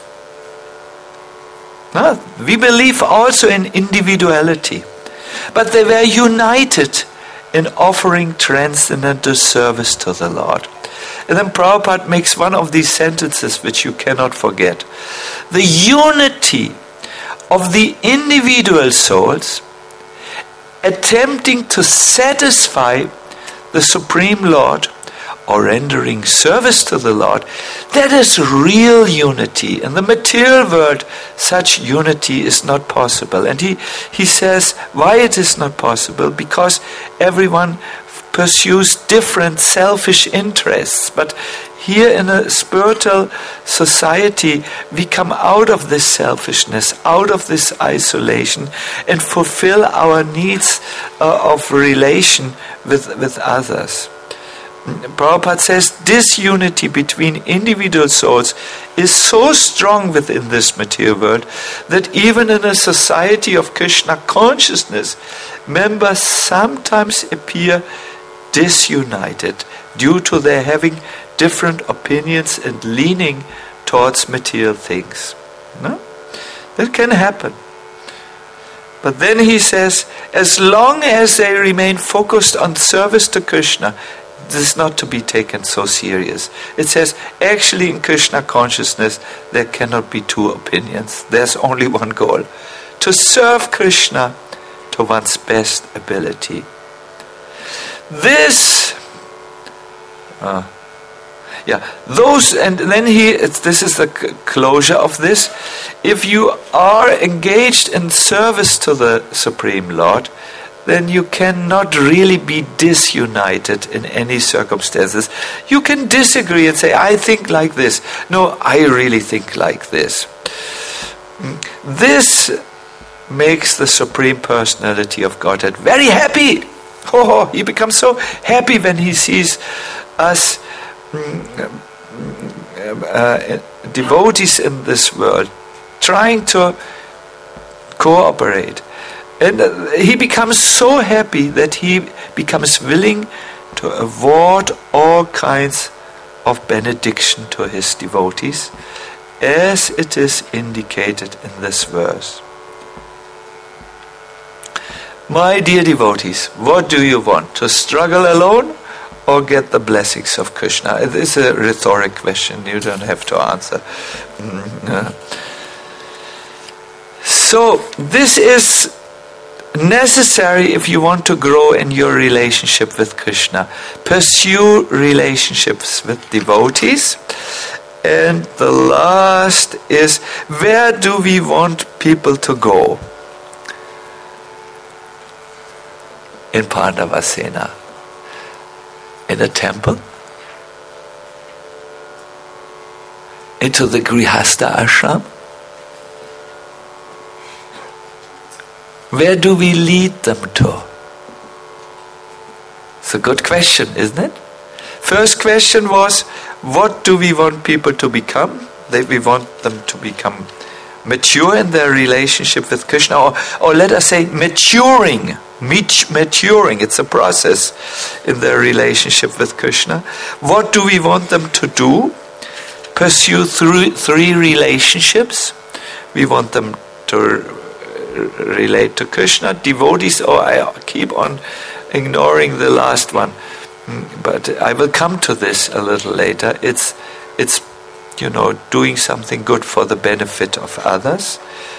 No, we believe also in individuality, but they were united in offering transcendental service to the Lord. And then Prabhupada makes one of these sentences which you cannot forget. The unity of the individual souls attempting to satisfy the Supreme Lord or rendering service to the Lord, that is real unity. In the material world, such unity is not possible. And he, he says why it is not possible, because everyone pursues different selfish interests. But here in a spiritual society, we come out of this selfishness, out of this isolation, and fulfill our needs uh, of relation with, with others. Prabhupada says this unity between individual souls is so strong within this material world that even in a society of Krishna consciousness, members sometimes appear disunited due to their having different opinions and leaning towards material things. No? That can happen. But then he says, as long as they remain focused on service to Krishna, this is not to be taken so serious. It says, actually in Krishna consciousness, there cannot be two opinions. There's only one goal. To serve Krishna to one's best ability. This, uh, yeah, those, and then he, it's, this is the c- closure of this. If you are engaged in service to the Supreme Lord, then you cannot really be disunited in any circumstances. You can disagree and say, I think like this. No, I really think like this. This makes the Supreme Personality of Godhead very happy. Oh, he becomes so happy when he sees us uh, devotees in this world trying to cooperate. And he becomes so happy that he becomes willing to award all kinds of benediction to his devotees, as it is indicated in this verse. My dear devotees, what do you want? To struggle alone or get the blessings of Krishna? It is a rhetoric question. You don't have to answer. Mm-hmm. So this is necessary if you want to grow in your relationship with Krishna. Pursue relationships with devotees And the last is, where do we want people to go in Pandavasena? In a temple? Into the Grihastha ashram? Where do we lead them to? It's a good question, isn't it? First question was, what do we want people to become? That we want them to become mature in their relationship with Krishna, or, or let us say maturing. Maturing, it's a process in their relationship with Krishna. What do we want them to do? Pursue three, three relationships. We want them to relate to Krishna, devotees, or I keep on ignoring the last one. But I will come to this a little later. It's, it's, you know, doing something good for the benefit of others.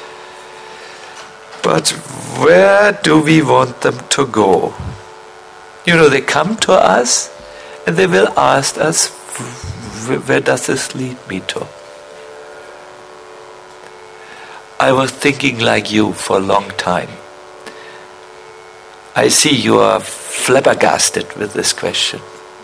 But where do we want them to go? You know, they come to us and they will ask us, where does this lead me to? I was thinking like you for a long time. I see you are flabbergasted with this question.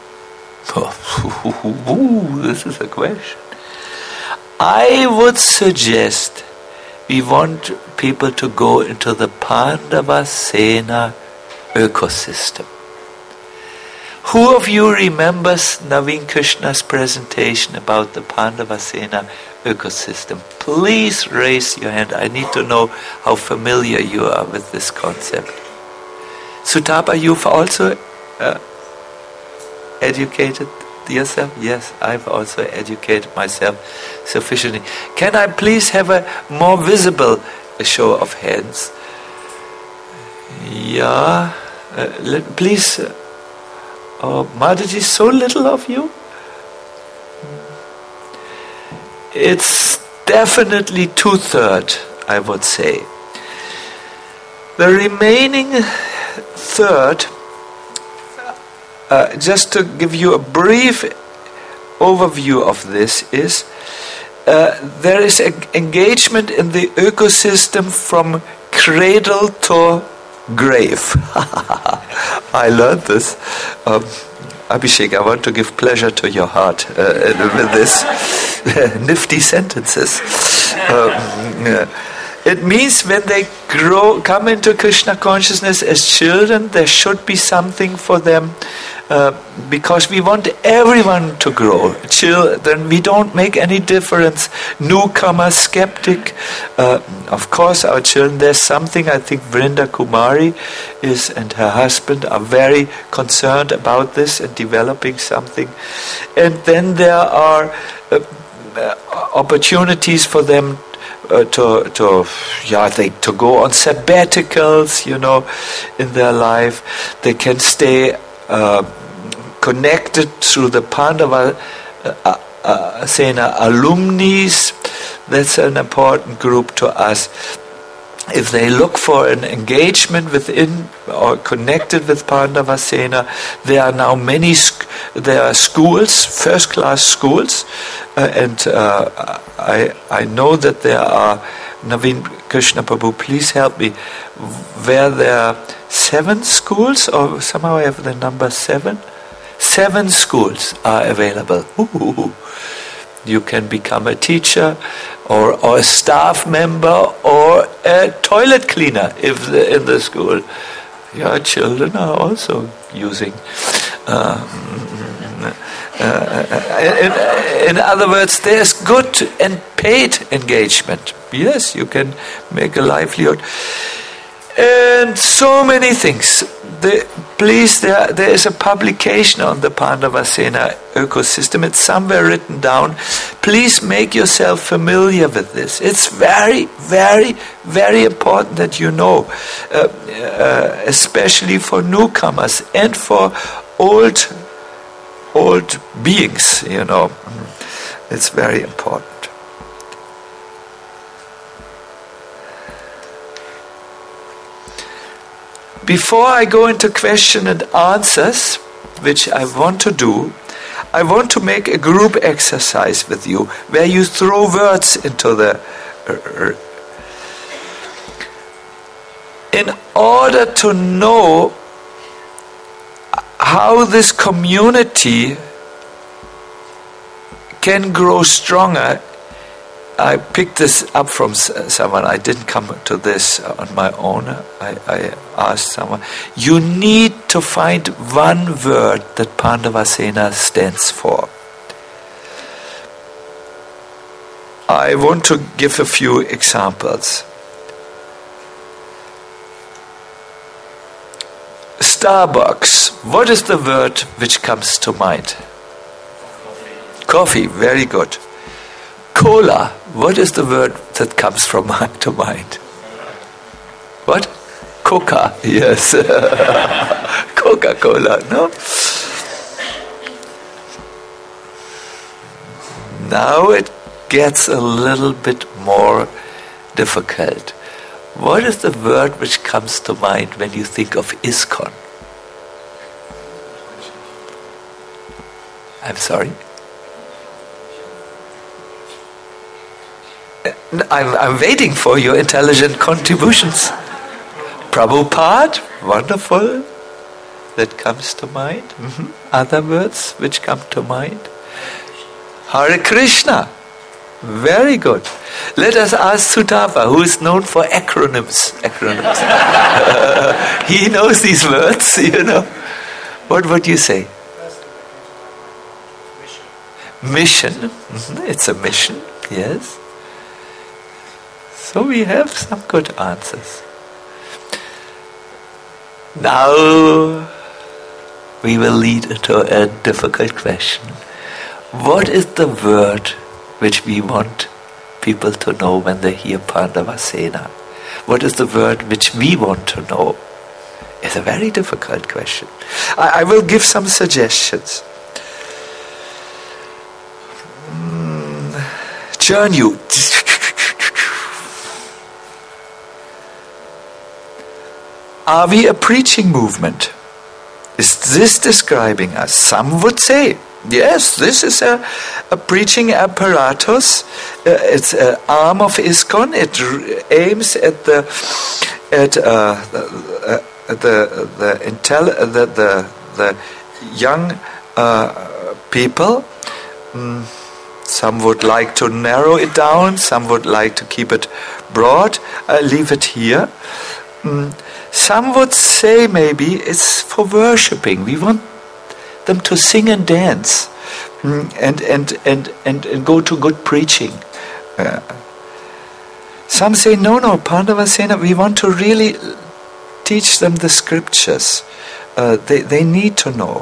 Oh, this is a question. I would suggest we want people to go into the Pandavasena ecosystem. Who of you remembers Naveen Krishna's presentation about the Pandavasena ecosystem? Please raise your hand. I need to know how familiar you are with this concept. Sutapa, you've also uh, educated yourself? Yes, I've also educated myself sufficiently. Can I please have a more visible show of hands? Yeah, uh, let, please. Uh, oh, Mataji, so little of you? It's definitely two-thirds, I would say. The remaining third, uh, just to give you a brief overview of this, is uh, there is an engagement in the ecosystem from cradle to grave. I learned this. Um, Abhishek, I want to give pleasure to your heart uh, with this nifty sentences. Um, yeah. It means when they grow, come into Krishna consciousness as children, there should be something for them, uh, because we want everyone to grow. Children, we don't make any difference. Newcomer, skeptic, uh, of course, our children. There's something I think Vrinda Kumari is and her husband are very concerned about this and developing something. And then there are uh, uh, opportunities for them. Uh, to to yeah they to go on sabbaticals, you know, in their life. They can stay uh, connected through the Pandava uh, uh, Sena alumni. That's an important group to us. If they look for an engagement within or connected with Pandavasena, there are now many, sc- there are schools, first-class schools, uh, and uh, I I know that there are, Naveen Krishna Prabhu, please help me, where there are seven schools, or somehow I have the number seven? Seven schools are available. Ooh. You can become a teacher or, or a staff member or a toilet cleaner if the, in the school. Your children are also using. Um, uh, in, in other words, there's good and paid engagement. Yes, you can make a livelihood. And so many things. The, please, there, there is a publication on the Pandavasena ecosystem. It's somewhere written down. Please make yourself familiar with this. It's very, very, very important that you know, uh, uh, especially for newcomers and for old, old beings, you know. It's very important. Before I go into question and answers, which I want to do, I want to make a group exercise with you where you throw words into the... Uh, in order to know how this community can grow stronger, I picked this up from someone. I didn't come to this on my own. I, I asked someone. You need to find one word that Pandavasena stands for. I want to give a few examples. Starbucks. What is the word which comes to mind? Coffee. Coffee, very good. Cola. What is the word that comes from to mind? What? Coca. Yes. Coca-Cola, no? Now it gets a little bit more difficult. What is the word which comes to mind when you think of ISKCON? I'm sorry? I'm, I'm waiting for your intelligent contributions. Prabhupada, wonderful. That comes to mind. Mm-hmm. Other words which come to mind? Hare Krishna. Very good. Let us ask Sutapa, who is known for acronyms. Acronyms. uh, he knows these words, you know. What would you say? Mission. Mission. Mm-hmm. It's a mission, yes. So we have some good answers. Now we will lead into a difficult question. What is the word which we want people to know when they hear Pandavasena? What is the word which we want to know? It's a very difficult question. I, I will give some suggestions. Mm, churn you. Are we a preaching movement? Is this describing us? Some would say, yes, this is a, a preaching apparatus. Uh, it's an arm of ISKCON. It r- aims at the at uh, the uh, the the, intel- the the the young uh, people. Mm, some would like to narrow it down. Some would like to keep it broad. I leave it here. Mm, some would say maybe it's for worshipping. We want them to sing and dance mm, and, and, and, and, and go to good preaching. Uh, some say, no, no, Pandavasena, we want to really teach them the scriptures. Uh, they, they need to know.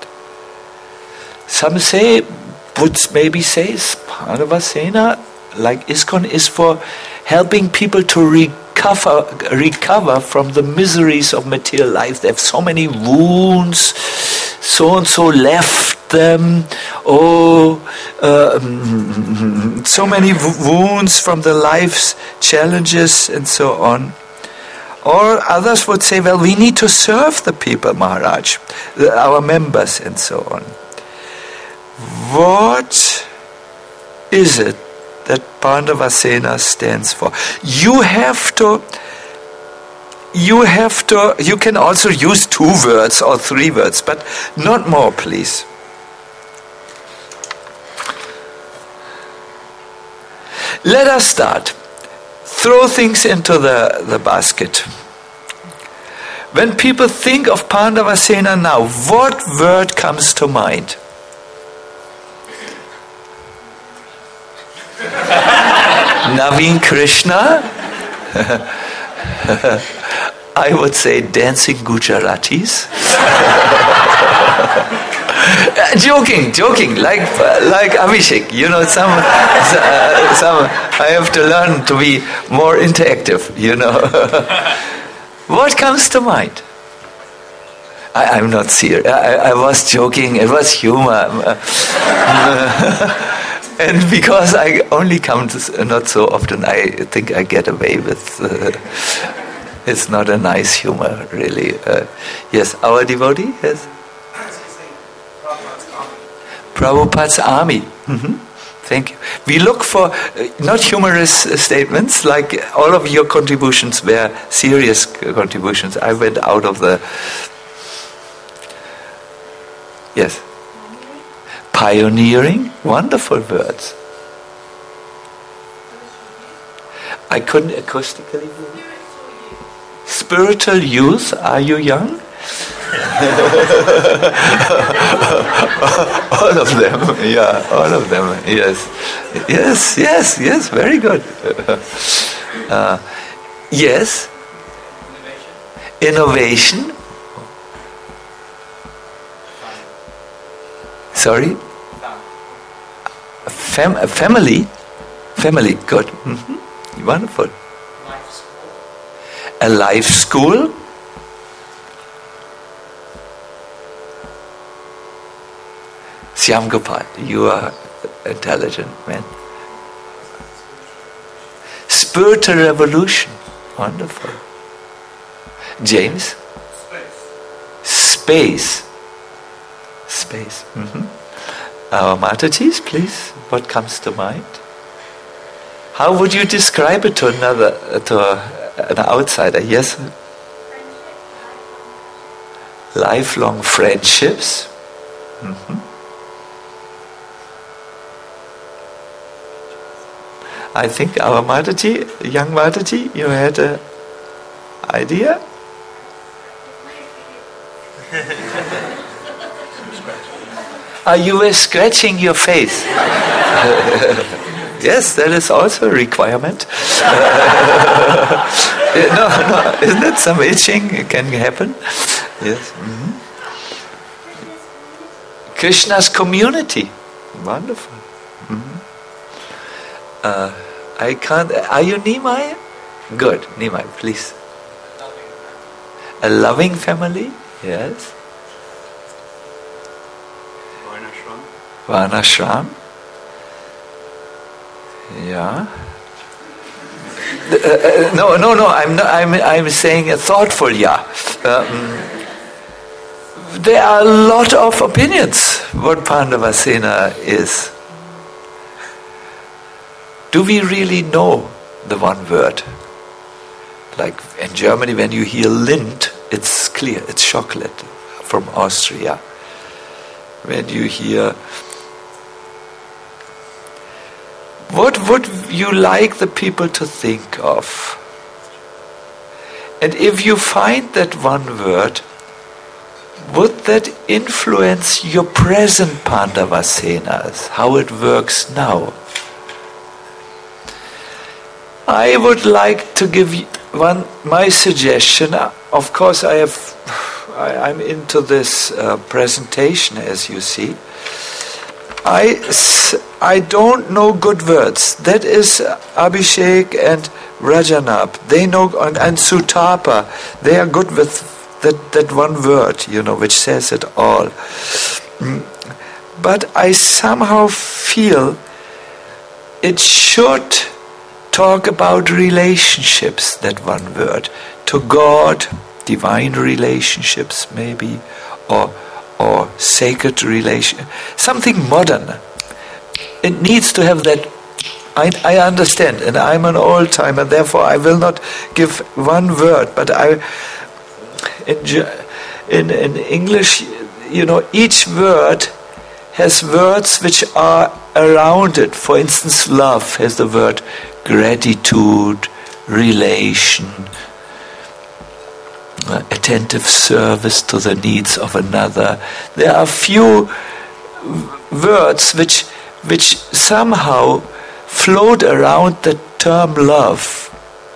Some say, would maybe say, Pandavasena, like ISKCON, is for helping people to recover Recover, recover from the miseries of material life. They have so many wounds, so and so left them, oh, uh, so many w- wounds from the life's challenges and so on. Or others would say, well, we need to serve the people, Maharaj, the, our members and so on. What is it that Pandavasena stands for? You have to, you have to, you can also use two words or three words, but not more, please. Let us start. Throw things into the, the basket. When people think of Pandavasena now, what word comes to mind? Naveen Krishna? I would say dancing Gujaratis. joking, joking, like like Abhishek. You know, some, uh, some. I have to learn to be more interactive. You know, what comes to mind? I, I'm not serious. I, I was joking. It was humor. And because I only come to, not so often, I think I get away with. Uh, it's not a nice humor, really. Uh, yes, our devotee, yes. Prabhupada's army. Mm-hmm. Thank you. We look for uh, not humorous uh, statements, like all of your contributions were serious contributions. I went out of the... Yes. Pioneering. Wonderful words. I couldn't acoustically hear. Spiritual youth. Are you young? All of them, yeah, all of them, yes. Yes, yes, yes, very good. Uh, yes. Innovation. Innovation. Sorry? Fam- family. Family, good. Mm-hmm. Wonderful. Life school. A life school. Syam Gopal, you are intelligent man. Spiritual revolution. Wonderful. James? Space. Space. Space. Mm-hmm. Our Mataji's, please. What comes to mind? How would you describe it to another, uh, to a, an outsider? Yes? Lifelong friendships. Mm-hmm. I think our Mataji, young Mataji, you had an idea? Ah, you were scratching your face. Yes, that is also a requirement. no, no, isn't it some itching can happen? Yes. Mm-hmm. Krishna's community. Wonderful. Mm-hmm. Uh, I can't. Are you Nimai? Good, Nimai, please. A loving family? Yes. Varnashram. Varnashram. Yeah. Uh, uh, no, no, no. I'm not. I'm. I'm saying a thoughtful yeah. Um, there are a lot of opinions what Pandavasena is. Do we really know the one word? Like in Germany, when you hear Lind, it's clear, it's chocolate from Austria. When you hear, what would you like the people to think of? And if you find that one word, would that influence your present Pandavasenas, how it works now? I would like to give you one my suggestion. Of course, I have. I, I'm into this uh, presentation, as you see. I I don't know good words. That is Abhishek and Rajanab. They know, and, and Sutapa. They are good with that that one word, you know, which says it all. But I somehow feel it should talk about relationships, that one word, to God, divine relationships maybe, or or sacred relation, something modern. It needs to have that. I, I understand, and I'm an old timer, therefore I will not give one word, but I in in, in English, you know, each word has words which are around it. For instance, love has the word gratitude, relation, uh, attentive service to the needs of another. There are few words which which somehow float around the term love,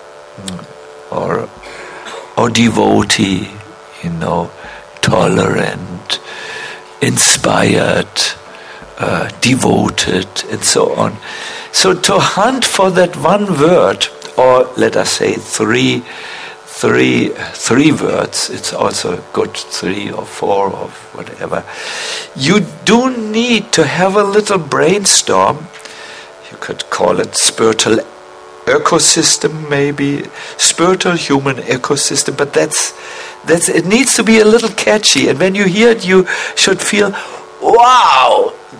or or devotee, you know, tolerant, inspired, uh, devoted, and so on. So to hunt for that one word, or let us say three, three, three words, it's also good, three or four or whatever. You do need to have a little brainstorm. You could call it spiritual ecosystem, maybe spiritual human ecosystem. But that's that's it needs to be a little catchy. And when you hear it, you should feel, wow,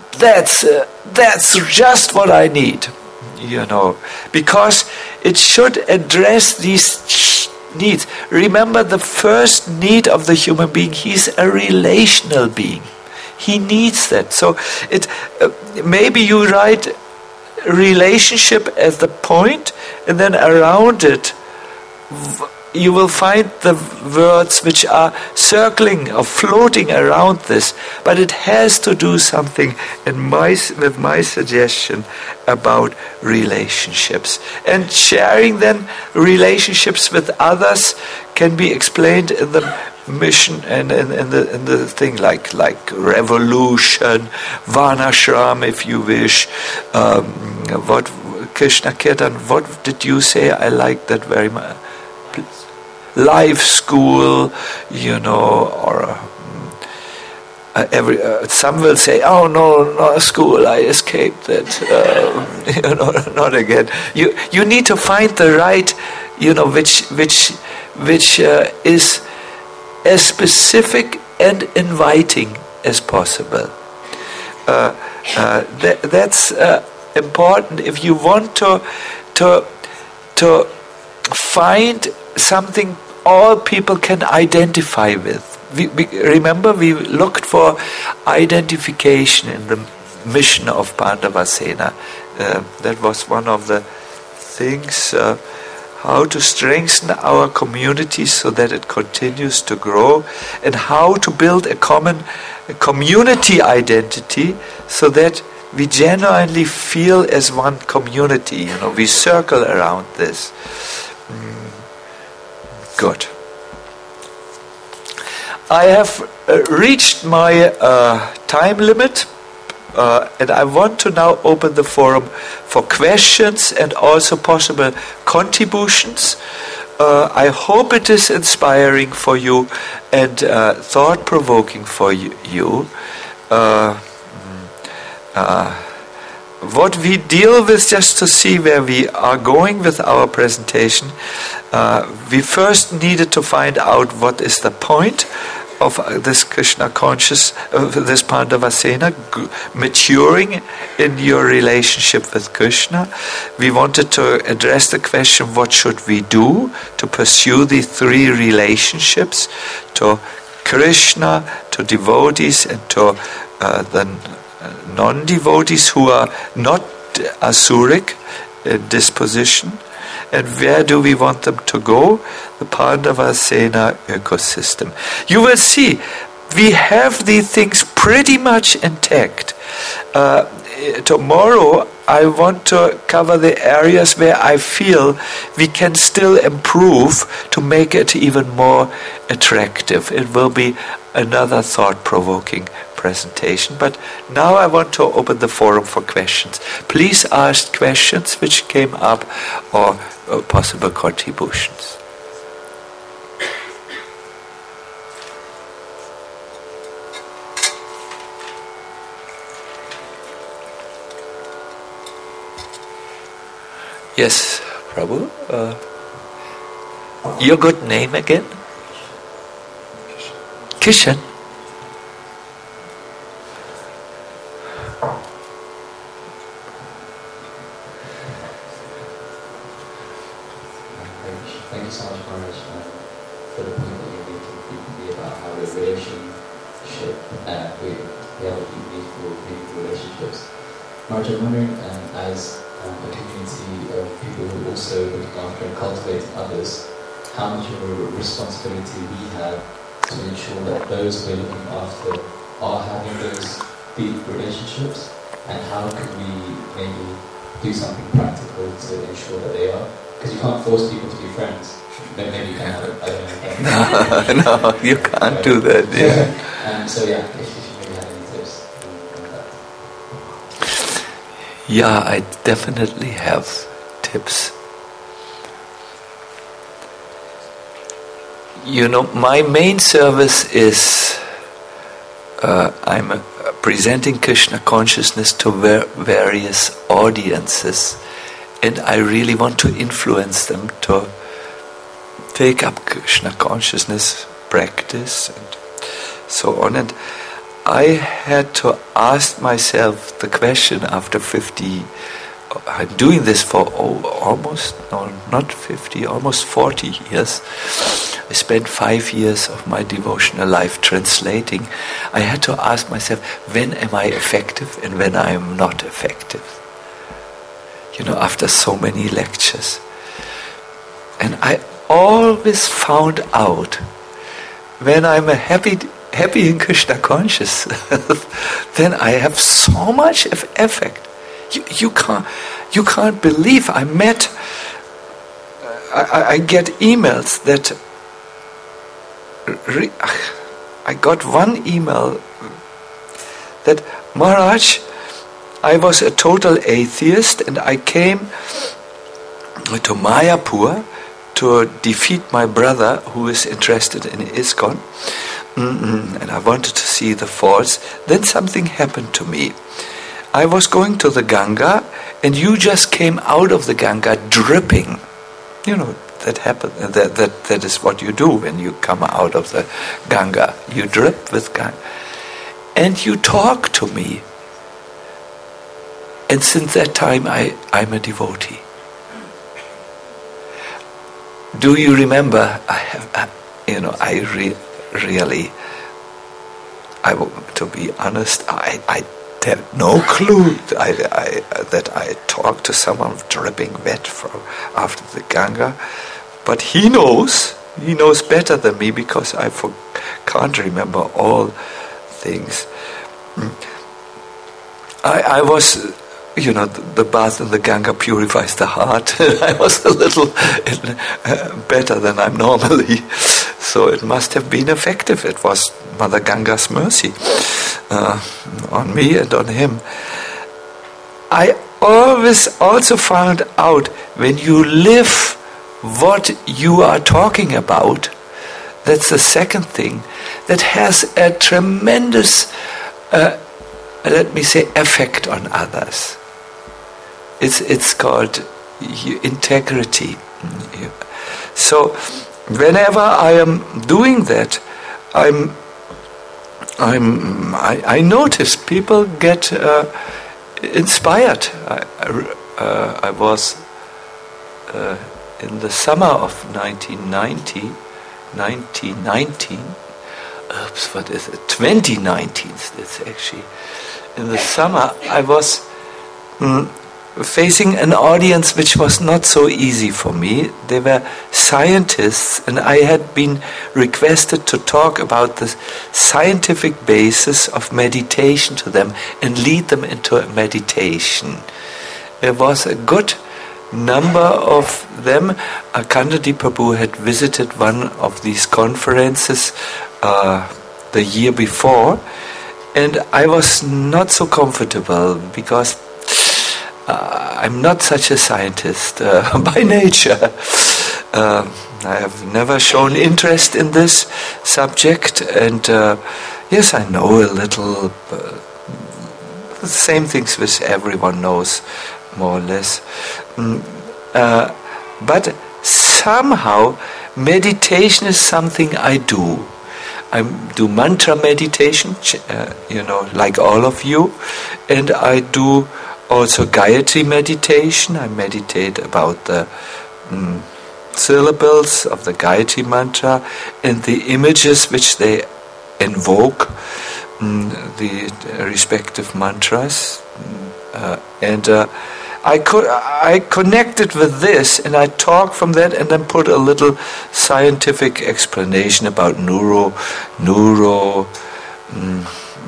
that's uh, that's just what I need, you know, because it should address these needs. Remember, the first need of the human being, he's a relational being. He needs that. So it uh, maybe you write relationship as the point, and then around it you will find the words which are circling or floating around this, but it has to do something in my, with my suggestion about relationships. And sharing then relationships with others can be explained in the mission and in, in, the in the thing like like revolution, Varnashram, if you wish. Um, what Krishna Kirtan? What did you say? I like that very much. Life school, you know, or uh, every uh, some will say, "Oh no, not school. I escaped that." Uh, you know, not again. You you need to find the right, you know, which which which uh, is as specific and inviting as possible. Uh, uh, that, that's uh, important if you want to to to find something all people can identify with. We, we, remember, we looked for identification in the mission of Pandavasena. Uh, that was one of the things. Uh, how to strengthen our community so that it continues to grow, and how to build a common a community identity so that we genuinely feel as one community. You know, we circle around this. Mm. Good. I have uh, reached my uh, time limit. Uh, and I want to now open the forum for questions and also possible contributions. Uh, I hope it is inspiring for you and uh, thought-provoking for you. you. Uh, uh, what we deal with, just to see where we are going with our presentation, uh, we first needed to find out what is the point of this Krishna conscious, uh, this Pandavasena, g- maturing in your relationship with Krishna. We wanted to address the question, what should we do to pursue the three relationships, to Krishna, to devotees, and to uh, the non-devotees who are not asuric in disposition. And where do we want them to go? The Pandavasena ecosystem. You will see, we have these things pretty much intact. Uh, tomorrow, I want to cover the areas where I feel we can still improve to make it even more attractive. It will be another thought-provoking presentation, but now I want to open the forum for questions. Please ask questions which came up or, or possible contributions. Yes, Prabhu. Uh, your good name again? Kishan. Thank you so much, Maharaj, uh, for the point that you're making frequently about how the relationship, uh, we, we have a deep need for meaningful relationships. Maharaj, I'm wondering, um, as um, a community of people who are also looking after and cultivating others, how much of a responsibility we have to ensure that those we're looking after are having those deep relationships, and how can we maybe do something practical to ensure that they are? Because you can't force people to be friends. Maybe you can have it, I don't know. No, no, you can't do that. Yeah. um, so yeah, if, if you maybe have any tips on that. Yeah, I definitely have tips. You know, my main service is uh, I'm uh, presenting Krishna consciousness to ver- various audiences. And I really want to influence them to take up Krishna consciousness practice and so on. And I had to ask myself the question after fifty. I'm doing this for oh, almost, no, not fifty, almost forty years. I spent five years of my devotional life translating. I had to ask myself, when am I effective and when I am not effective? You know, after so many lectures. And I always found out when I'm a happy, happy in Krishna conscious, then I have so much of effect. You, you can't you can't believe I met I, I get emails that re, I got one email that, Maharaj, I was a total atheist and I came to Mayapur to defeat my brother who is interested in ISKCON, mm-mm, and I wanted to see the falls. Then something happened to me. I was going to the Ganga, and you just came out of the Ganga dripping. You know, that happened. That that that is what you do when you come out of the Ganga. You drip with Ganga, and you talk to me. And since that time, I I'm a devotee. Do you remember? I have, uh, you know, I re- really. I to be honest, I I. have no clue I, I, that I talked to someone dripping wet from after the Ganga, but he knows, he knows better than me because I for, can't remember all things. I, I was, you know, the, the bath in the Ganga purifies the heart. I was a little uh, better than I'm normally, so it must have been effective. It was Mother Ganga's mercy. Uh, on me and on him. I always also found out when you live what you are talking about, that's the second thing, that has a tremendous, uh, let me say, effect on others. It's it's called integrity. So whenever I am doing that, I'm I'm, I, I notice people get uh, inspired. I, uh, I was uh, in the summer of nineteen ninety, nineteen nineteen, oops, what is it, twenty nineteen, that's actually, in the summer I was mm, facing an audience which was not so easy for me. They were scientists, and I had been requested to talk about the scientific basis of meditation to them and lead them into a meditation. There was a good number of them. Akandadi Prabhu had visited one of these conferences uh, the year before, and I was not so comfortable because Uh, I'm not such a scientist uh, by nature. Uh, I have never shown interest in this subject, and uh, yes, I know a little. Uh, the same things which everyone knows, more or less. Mm, uh, but somehow, meditation is something I do. I do mantra meditation, uh, you know, like all of you, and I do also Gayatri meditation. I meditate about the um, syllables of the Gayatri mantra and the images which they invoke, um, the respective mantras. Uh, and uh, I, co- I connected with this, and I talk from that and then put a little scientific explanation about neuro, neuro, um,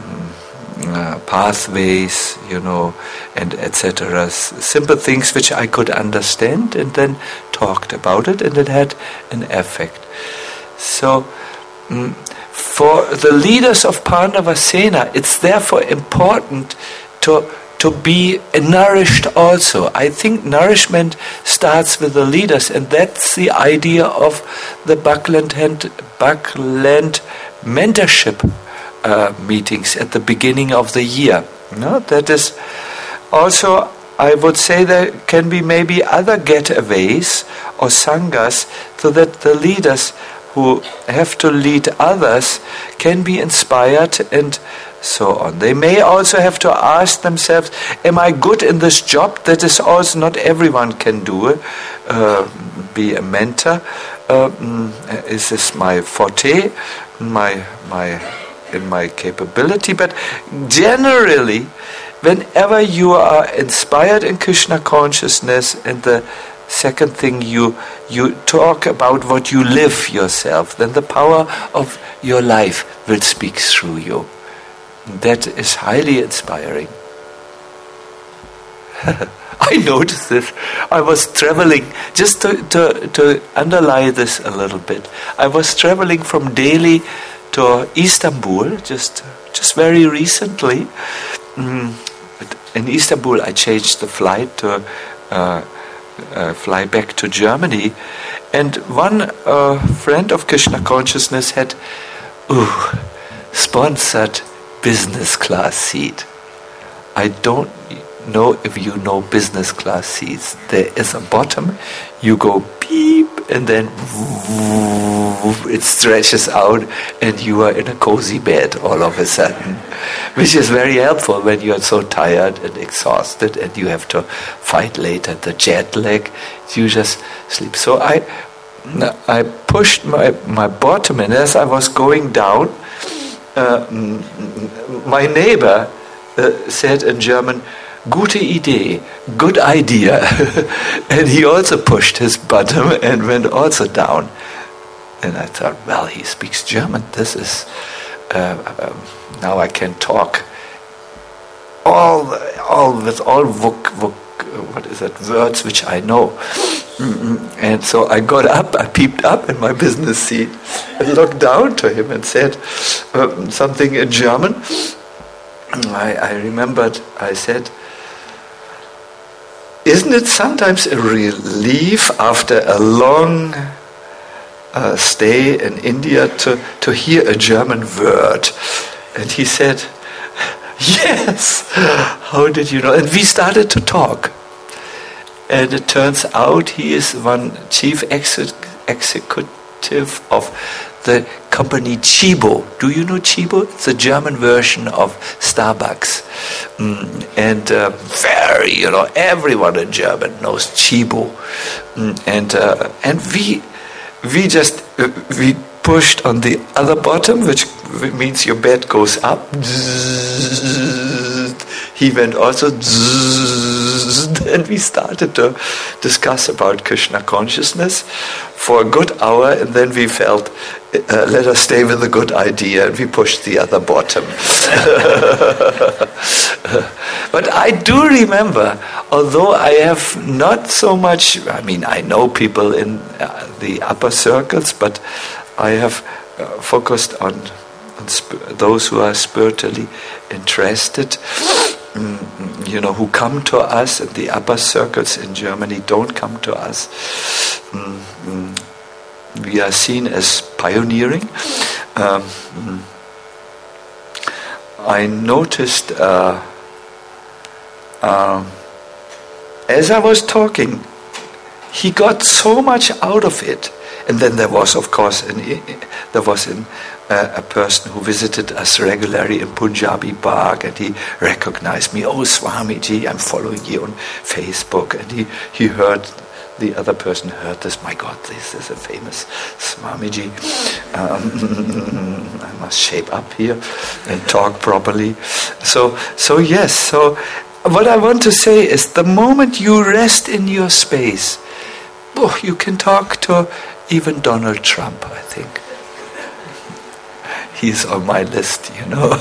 Uh, pathways, you know, and et cetera. Simple things which I could understand, and then talked about it, and it had an effect. So, um, for the leaders of Pandava Sena, it's therefore important to to be nourished also. I think nourishment starts with the leaders, and that's the idea of the Buckland, Buckland mentorship Uh, meetings at the beginning of the year. No, that is also, I would say, there can be maybe other getaways or sanghas, so that the leaders who have to lead others can be inspired and so on. They may also have to ask themselves, am I good in this job? That is also not everyone can do it. Uh, be a mentor. Uh, mm, is this my forte, my my in my capability? But generally, whenever you are inspired in Krishna consciousness, and the second thing you you talk about what you live yourself, then the power of your life will speak through you. That is highly inspiring. I noticed this. I was traveling, just to, to, to underline this a little bit, I was traveling from Delhi to Istanbul just just very recently. Mm, in Istanbul I changed the flight to uh, uh, fly back to Germany, and one uh, friend of Krishna consciousness had ooh, sponsored business class seat. I don't know if you know business class seats. There is a bottom, you go beep, and then it stretches out, and you are in a cozy bed all of a sudden, which is very helpful when you are so tired and exhausted, and you have to fight later the jet lag. You just sleep. So I, I pushed my my bottom, and as I was going down, uh, my neighbor uh, said in German, "Gute Idee," good idea. And he also pushed his bottom and went also down. And I thought, well, he speaks German. This is, uh, um, now I can talk all, all with all voc, voc, what is that, words which I know. And so I got up, I peeped up in my business seat and looked down to him and said uh, something in German. I, I remembered, I said, "Isn't it sometimes a relief after a long uh, stay in India to, to hear a German word?" And he said, "Yes, how did you know?" And we started to talk. And it turns out he is one chief ex- executive of the company Tchibo. Do you know Tchibo? It's a German version of Starbucks. Mm, and uh, very, you know, everyone in German knows Tchibo. Mm, and uh, and we we just uh, we pushed on the other bottom, which means your bed goes up. He went also, and we started to discuss about Krishna consciousness for a good hour, and then we felt, uh, let us stay with a good idea, and we pushed the other bottom. But I do remember, although I have not so much, I mean, I know people in uh, the upper circles, but I have uh, focused on, on sp- those who are spiritually interested. Mm, you know, who come to us, and the upper circles in Germany don't come to us. Mm, mm, we are seen as pioneering. Um, mm, I noticed uh, uh, as I was talking, he got so much out of it. And then there was, of course, an, there was an, uh, a person who visited us regularly in Punjabi Bagh, and he recognized me. "Oh, Swamiji, I'm following you on Facebook." And he, he heard, the other person heard this. "My God, this is a famous Swamiji. Um, I must shape up here and talk properly." So, so yes. So, what I want to say is, the moment you rest in your space, oh, you can talk to even Donald Trump, I think. He's on my list, you know.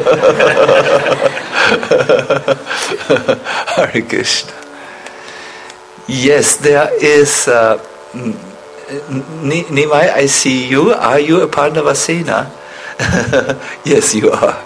Hare Krishna. Yes, there is... Uh, Nimai, I see you. Are you a Pandavasena? Yes, you are.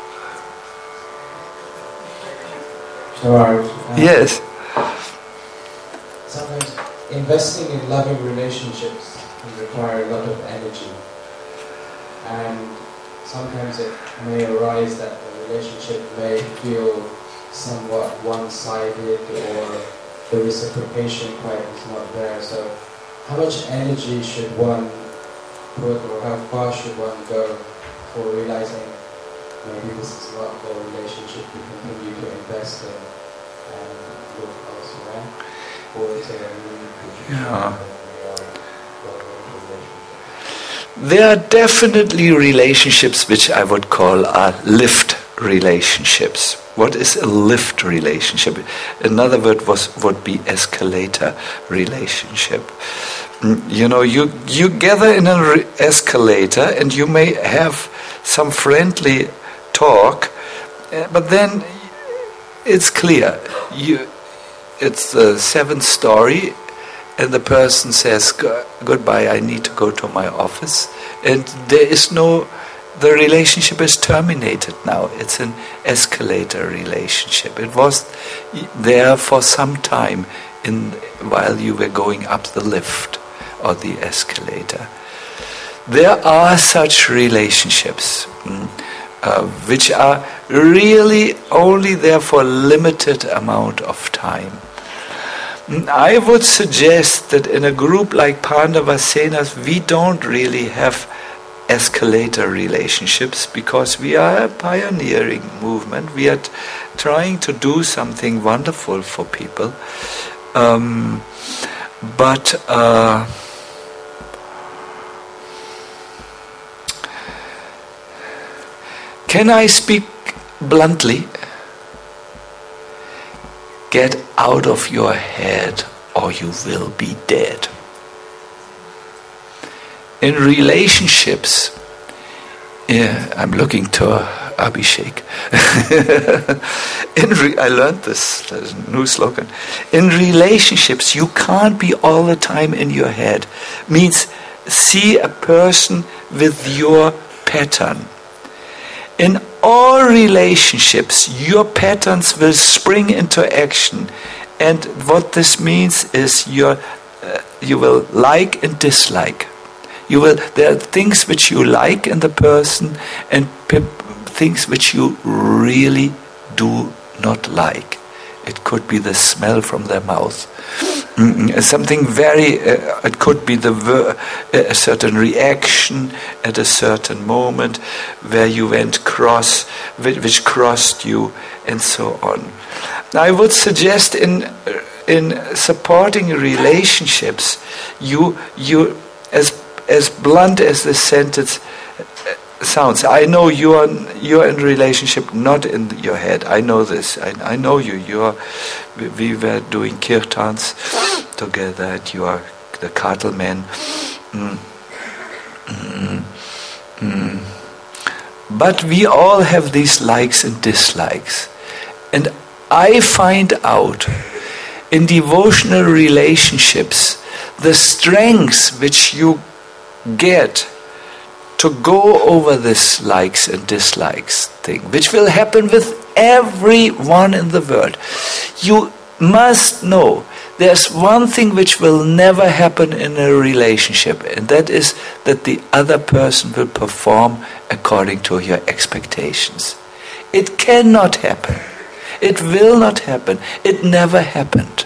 Sure. Uh, yes. Sometimes investing in loving relationships can require a lot of energy, and sometimes it may arise that the relationship may feel somewhat one-sided, or the reciprocation quite is not there. So how much energy should one put, or how far should one go for realizing maybe this is not the relationship we continue to invest in and look elsewhere, or is there a need to Yeah. we are going into relationship? There are definitely relationships which I would call are lift relationships. What is a lift relationship? Another word was would be escalator relationship. Mm, You know, you you gather in an re- escalator and you may have some friendly talk, uh, but then it's clear. You, it's the seventh story, and the person says, "Go- goodbye, I need to go to my office." And there is no, the relationship is terminated now. It's an escalator relationship. It was there for some time in while you were going up the lift or the escalator. There are such relationships mm, uh, which are really only there for a limited amount of time. Mm, I would suggest that in a group like Pandavasenas, we don't really have escalator relationships because we are a pioneering movement. We are t- trying to do something wonderful for people. Um, but uh, can I speak bluntly? Get out of your head or you will be dead. In relationships, yeah, I'm looking to Abhishek. In re- I learned this, there's a new slogan. In relationships, you can't be all the time in your head. Means see a person with your pattern. In all relationships, your patterns will spring into action. And what this means is you're, uh, you will like and dislike. You will. There are things which you like in the person and p- things which you really do not like. It could be the smell from their mouth. Mm, something very, uh, it could be the ver- a certain reaction at a certain moment where you went cross, which, which crossed you, and so on. Now, I would suggest in in supporting relationships, you you as as blunt as this sentence sounds. I know you are you're in a relationship, not in your head. I know this. I, I know you. You are. We, we were doing kirtans together, and you are the cattleman. Mm. Mm. Mm. But we all have these likes and dislikes, and I find out in devotional relationships the strengths which you get to go over this likes and dislikes thing, which will happen with everyone in the world. You must know there's one thing which will never happen in a relationship, and that is that the other person will perform according to your expectations. It cannot happen. It will not happen. It never happened.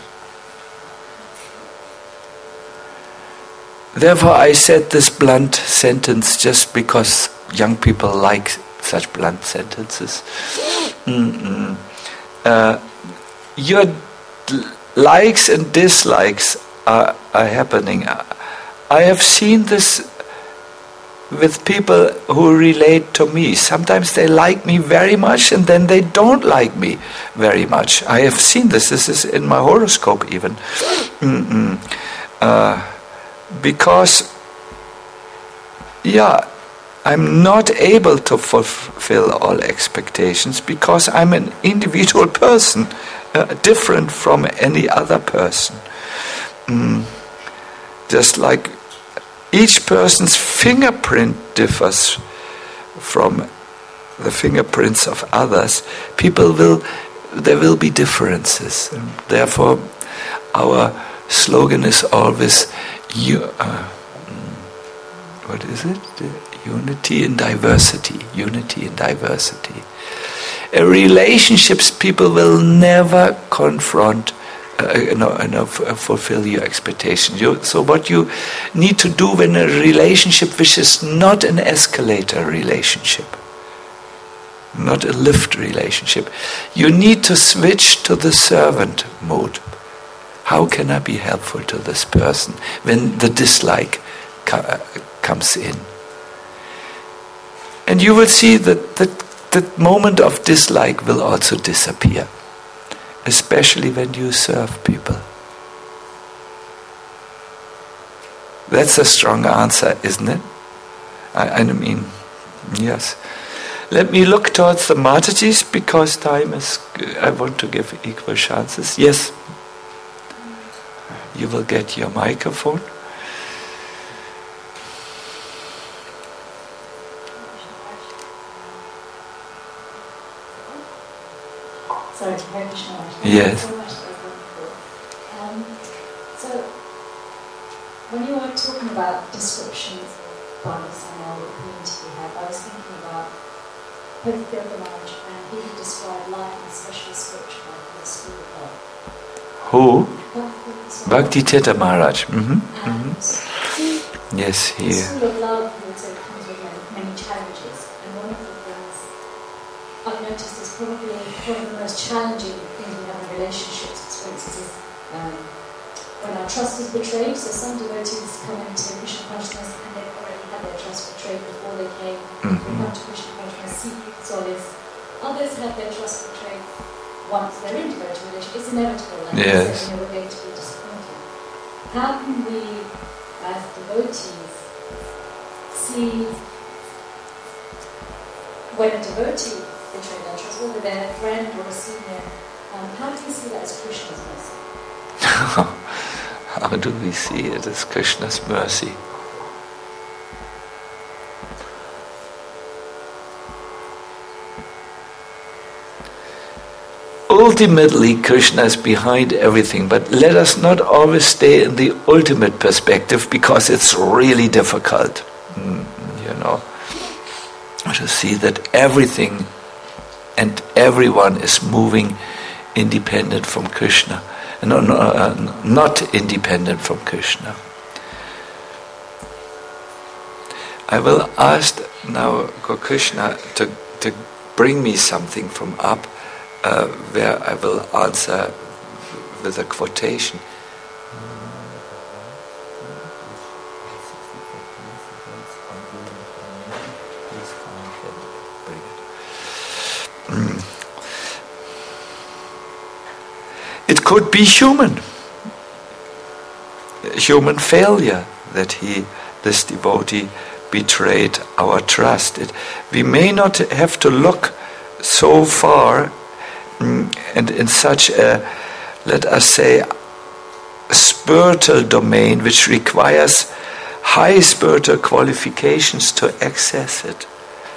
Therefore, I said this blunt sentence just because young people like such blunt sentences. Mm-mm. Uh, your d- likes and dislikes are, are happening. I have seen this with people who relate to me. Sometimes they like me very much and then they don't like me very much. I have seen this. This is in my horoscope even. Mm-mm. Uh, Because, yeah, I'm not able to fulfill all expectations because I'm an individual person, uh, different from any other person. Mm. Just like each person's fingerprint differs from the fingerprints of others, people will, there will be differences. And therefore, our slogan is always, You, uh, what is it? Unity in diversity. Unity in diversity. In relationships, people will never confront, uh, no, no, f- fulfill your expectations. You, so what you need to do in a relationship which is not an escalator relationship, not a lift relationship. You need to switch to the servant mode. How can I be helpful to this person when the dislike co- comes in? And you will see that that, that moment of dislike will also disappear, especially when you serve people. That's a strong answer, isn't it? I, I mean, yes. Let me look towards the Matatis, because time is, I want to give equal chances. Yes. You will get your microphone. Sorry, very Krishna. Yes. So much, that was wonderful. Um, so, when you were talking about descriptions of Bhagavad Gita, the community we have, I was thinking about Bhakti Maharaj, and he could describe life, and especially spiritual life, as a school of God. Who? Bhakti, Bhakti Tirtha Maharaj. Mm-hmm. And Mm-hmm. Yes, he. the school of love also comes with many, many challenges, and one of the things I've noticed is probably one of the most challenging things we have in relationships, for instance, is um, when our trust is betrayed. So some devotees come into Krishna consciousness and they've already had their trust betrayed before they came. Mm-hmm. They come to Krishna consciousness, seek solace. Others have their trust betrayed once they're in devotee relationship. It's inevitable, like yes. you know, we're going to be disappointed. How can we, as devotees, see when a devotee betrayed their trust, whether they're a friend or a senior, um, how do we see that as Krishna's mercy? How do we see it as Krishna's mercy? Ultimately, Krishna is behind everything, but let us not always stay in the ultimate perspective, because it's really difficult, mm, you know, to see that everything and everyone is moving independent from Krishna, no, no, uh, not independent from Krishna. I will ask now Krishna to, to bring me something from up, uh, where I will answer with a quotation. It could be human, human failure that he, this devotee, betrayed our trust. It, we may not have to look so far mm, and in such a, let us say, spiritual domain which requires high spiritual qualifications to access it.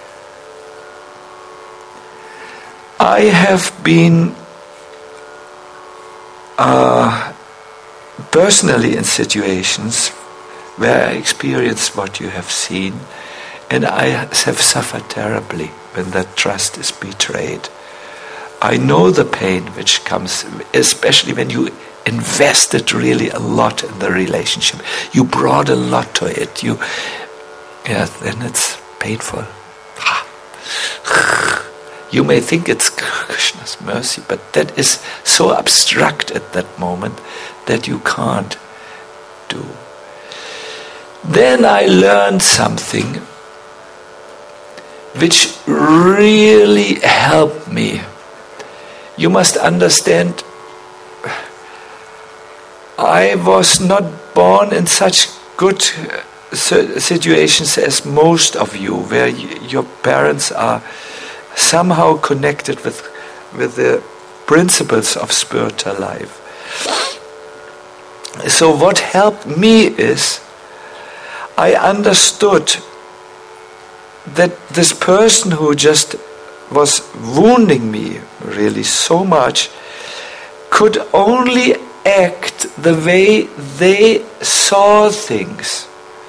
I have been uh, personally in situations where I experienced what you have seen, and I have suffered terribly when that trust is betrayed. I know the pain which comes, especially when you invested really a lot in the relationship. You brought a lot to it. You, yeah, then it's painful. You may think it's Krishna's mercy, but that is so abstract at that moment that you can't do. Then I learned something which really helped me. You must understand, I was not born in such good situations as most of you, where your parents are somehow connected with, with the principles of spiritual life. So what helped me is, I understood that this person who just was wounding me really so much could only act the way they saw things.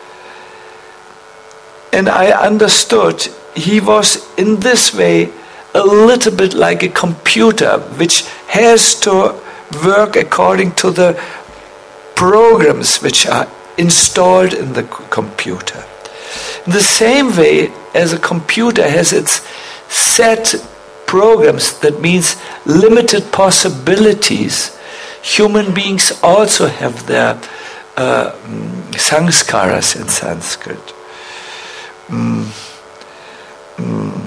And I understood he was in this way a little bit like a computer which has to work according to the programs which are installed in the computer. In the same way as a computer has its set programs, that means limited possibilities. Human beings also have their uh, sanskaras in Sanskrit. Mm. Mm.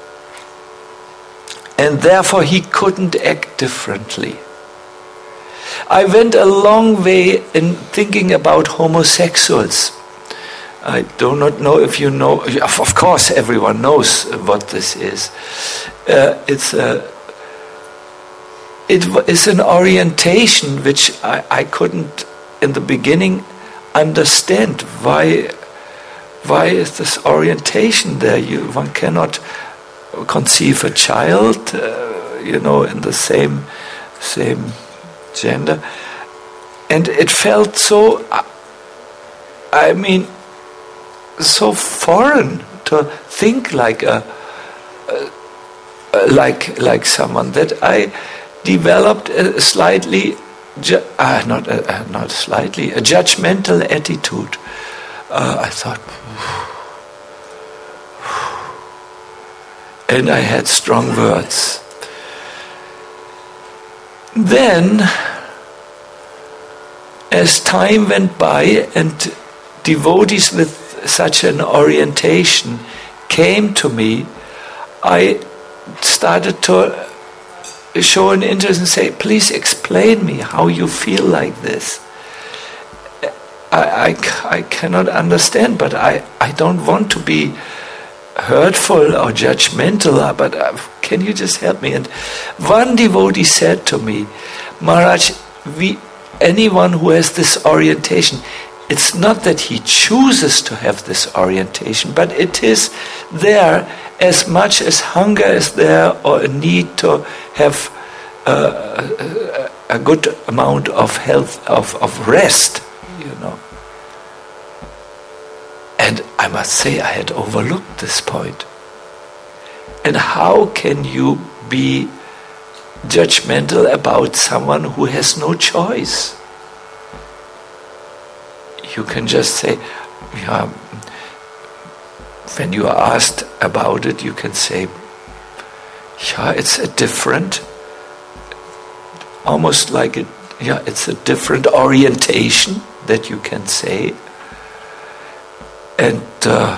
And therefore he couldn't act differently. I went a long way in thinking about homosexuals. I do not know if you know, of course everyone knows what this is. Uh, it's a, it is an orientation which I, I couldn't in the beginning understand. Why, why is this orientation there? You, one cannot conceive a child, uh, you know, in the same, same gender. And it felt so, I mean, so foreign to think like a, a, a like like someone, that I developed a slightly ju- uh, not uh, not slightly a judgmental attitude. Uh, I thought, and I had strong words. Then, as time went by and devotees with such an orientation came to me, I started to show an interest and say, please explain me how you feel like this. I, I, I cannot understand, but I, I don't want to be hurtful or judgmental, but uh, can you just help me? And one devotee said to me, Maharaj, we, anyone who has this orientation, it's not that he chooses to have this orientation, but it is there as much as hunger is there, or a need to have uh, a, a good amount of health, of, of rest, you know. And I must say, I had overlooked this point. And how can you be judgmental about someone who has no choice? You can just say, yeah, when you are asked about it, you can say, yeah, it's a different, almost like it, yeah, it's a different orientation that you can say. And uh,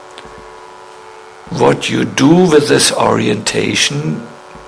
what you do with this orientation,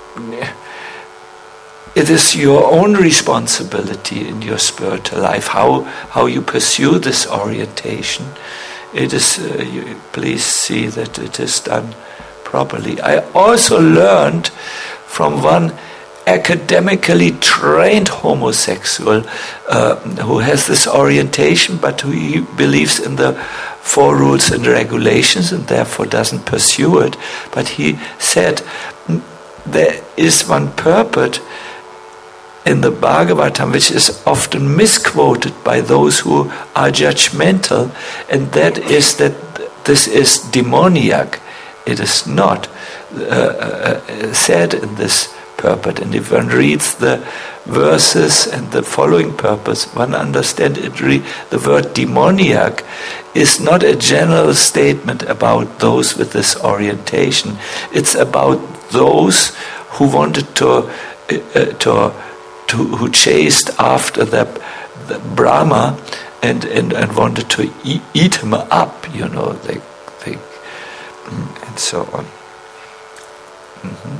it is your own responsibility in your spiritual life, how how you pursue this orientation. It is, uh, you, please see that it is done properly. I also learned from one academically trained homosexual uh, who has this orientation, but who he believes in the four rules and regulations and therefore doesn't pursue it. But he said there is one purport in the Bhagavatam which is often misquoted by those who are judgmental, and that is that this is demoniac. It is not uh, uh, said in this purport. And if one reads the verses and the following purpose, one understands it. Re- the word demoniac is not a general statement about those with this orientation. It's about those who wanted to uh, to To, who chased after the, the Brahma and, and, and wanted to eat, eat him up, you know, they, they, and so on. Mm-hmm.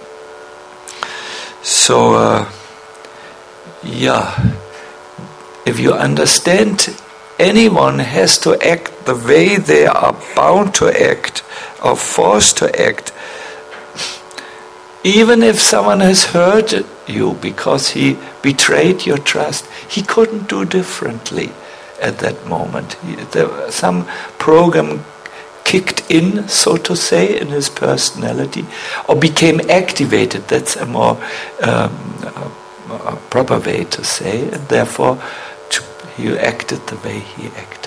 So, uh, yeah, if you understand, anyone has to act the way they are bound to act or forced to act. Even if someone has hurt you because he betrayed your trust, he couldn't do differently at that moment. He, there, some program kicked in, so to say, in his personality, or became activated. That's a more um, a, a proper way to say, and therefore he acted the way he acted.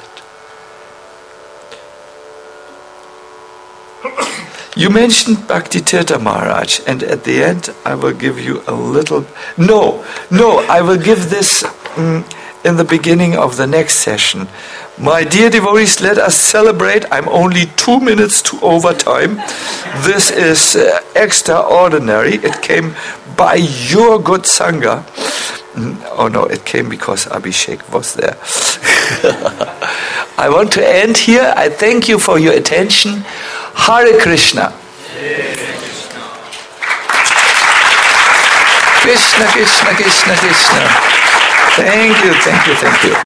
You mentioned Bhaktitirtha Maharaj, and at the end I will give you a little... No, no, I will give this um, in the beginning of the next session. My dear devotees, let us celebrate. I'm only two minutes to overtime. This is uh, extraordinary. It came by your good Sangha. Oh no, it came because Abhishek was there. I want to end here. I thank you for your attention. Hare Krishna. Krishna, Krishna, Krishna, Krishna. Thank you, thank you, thank you.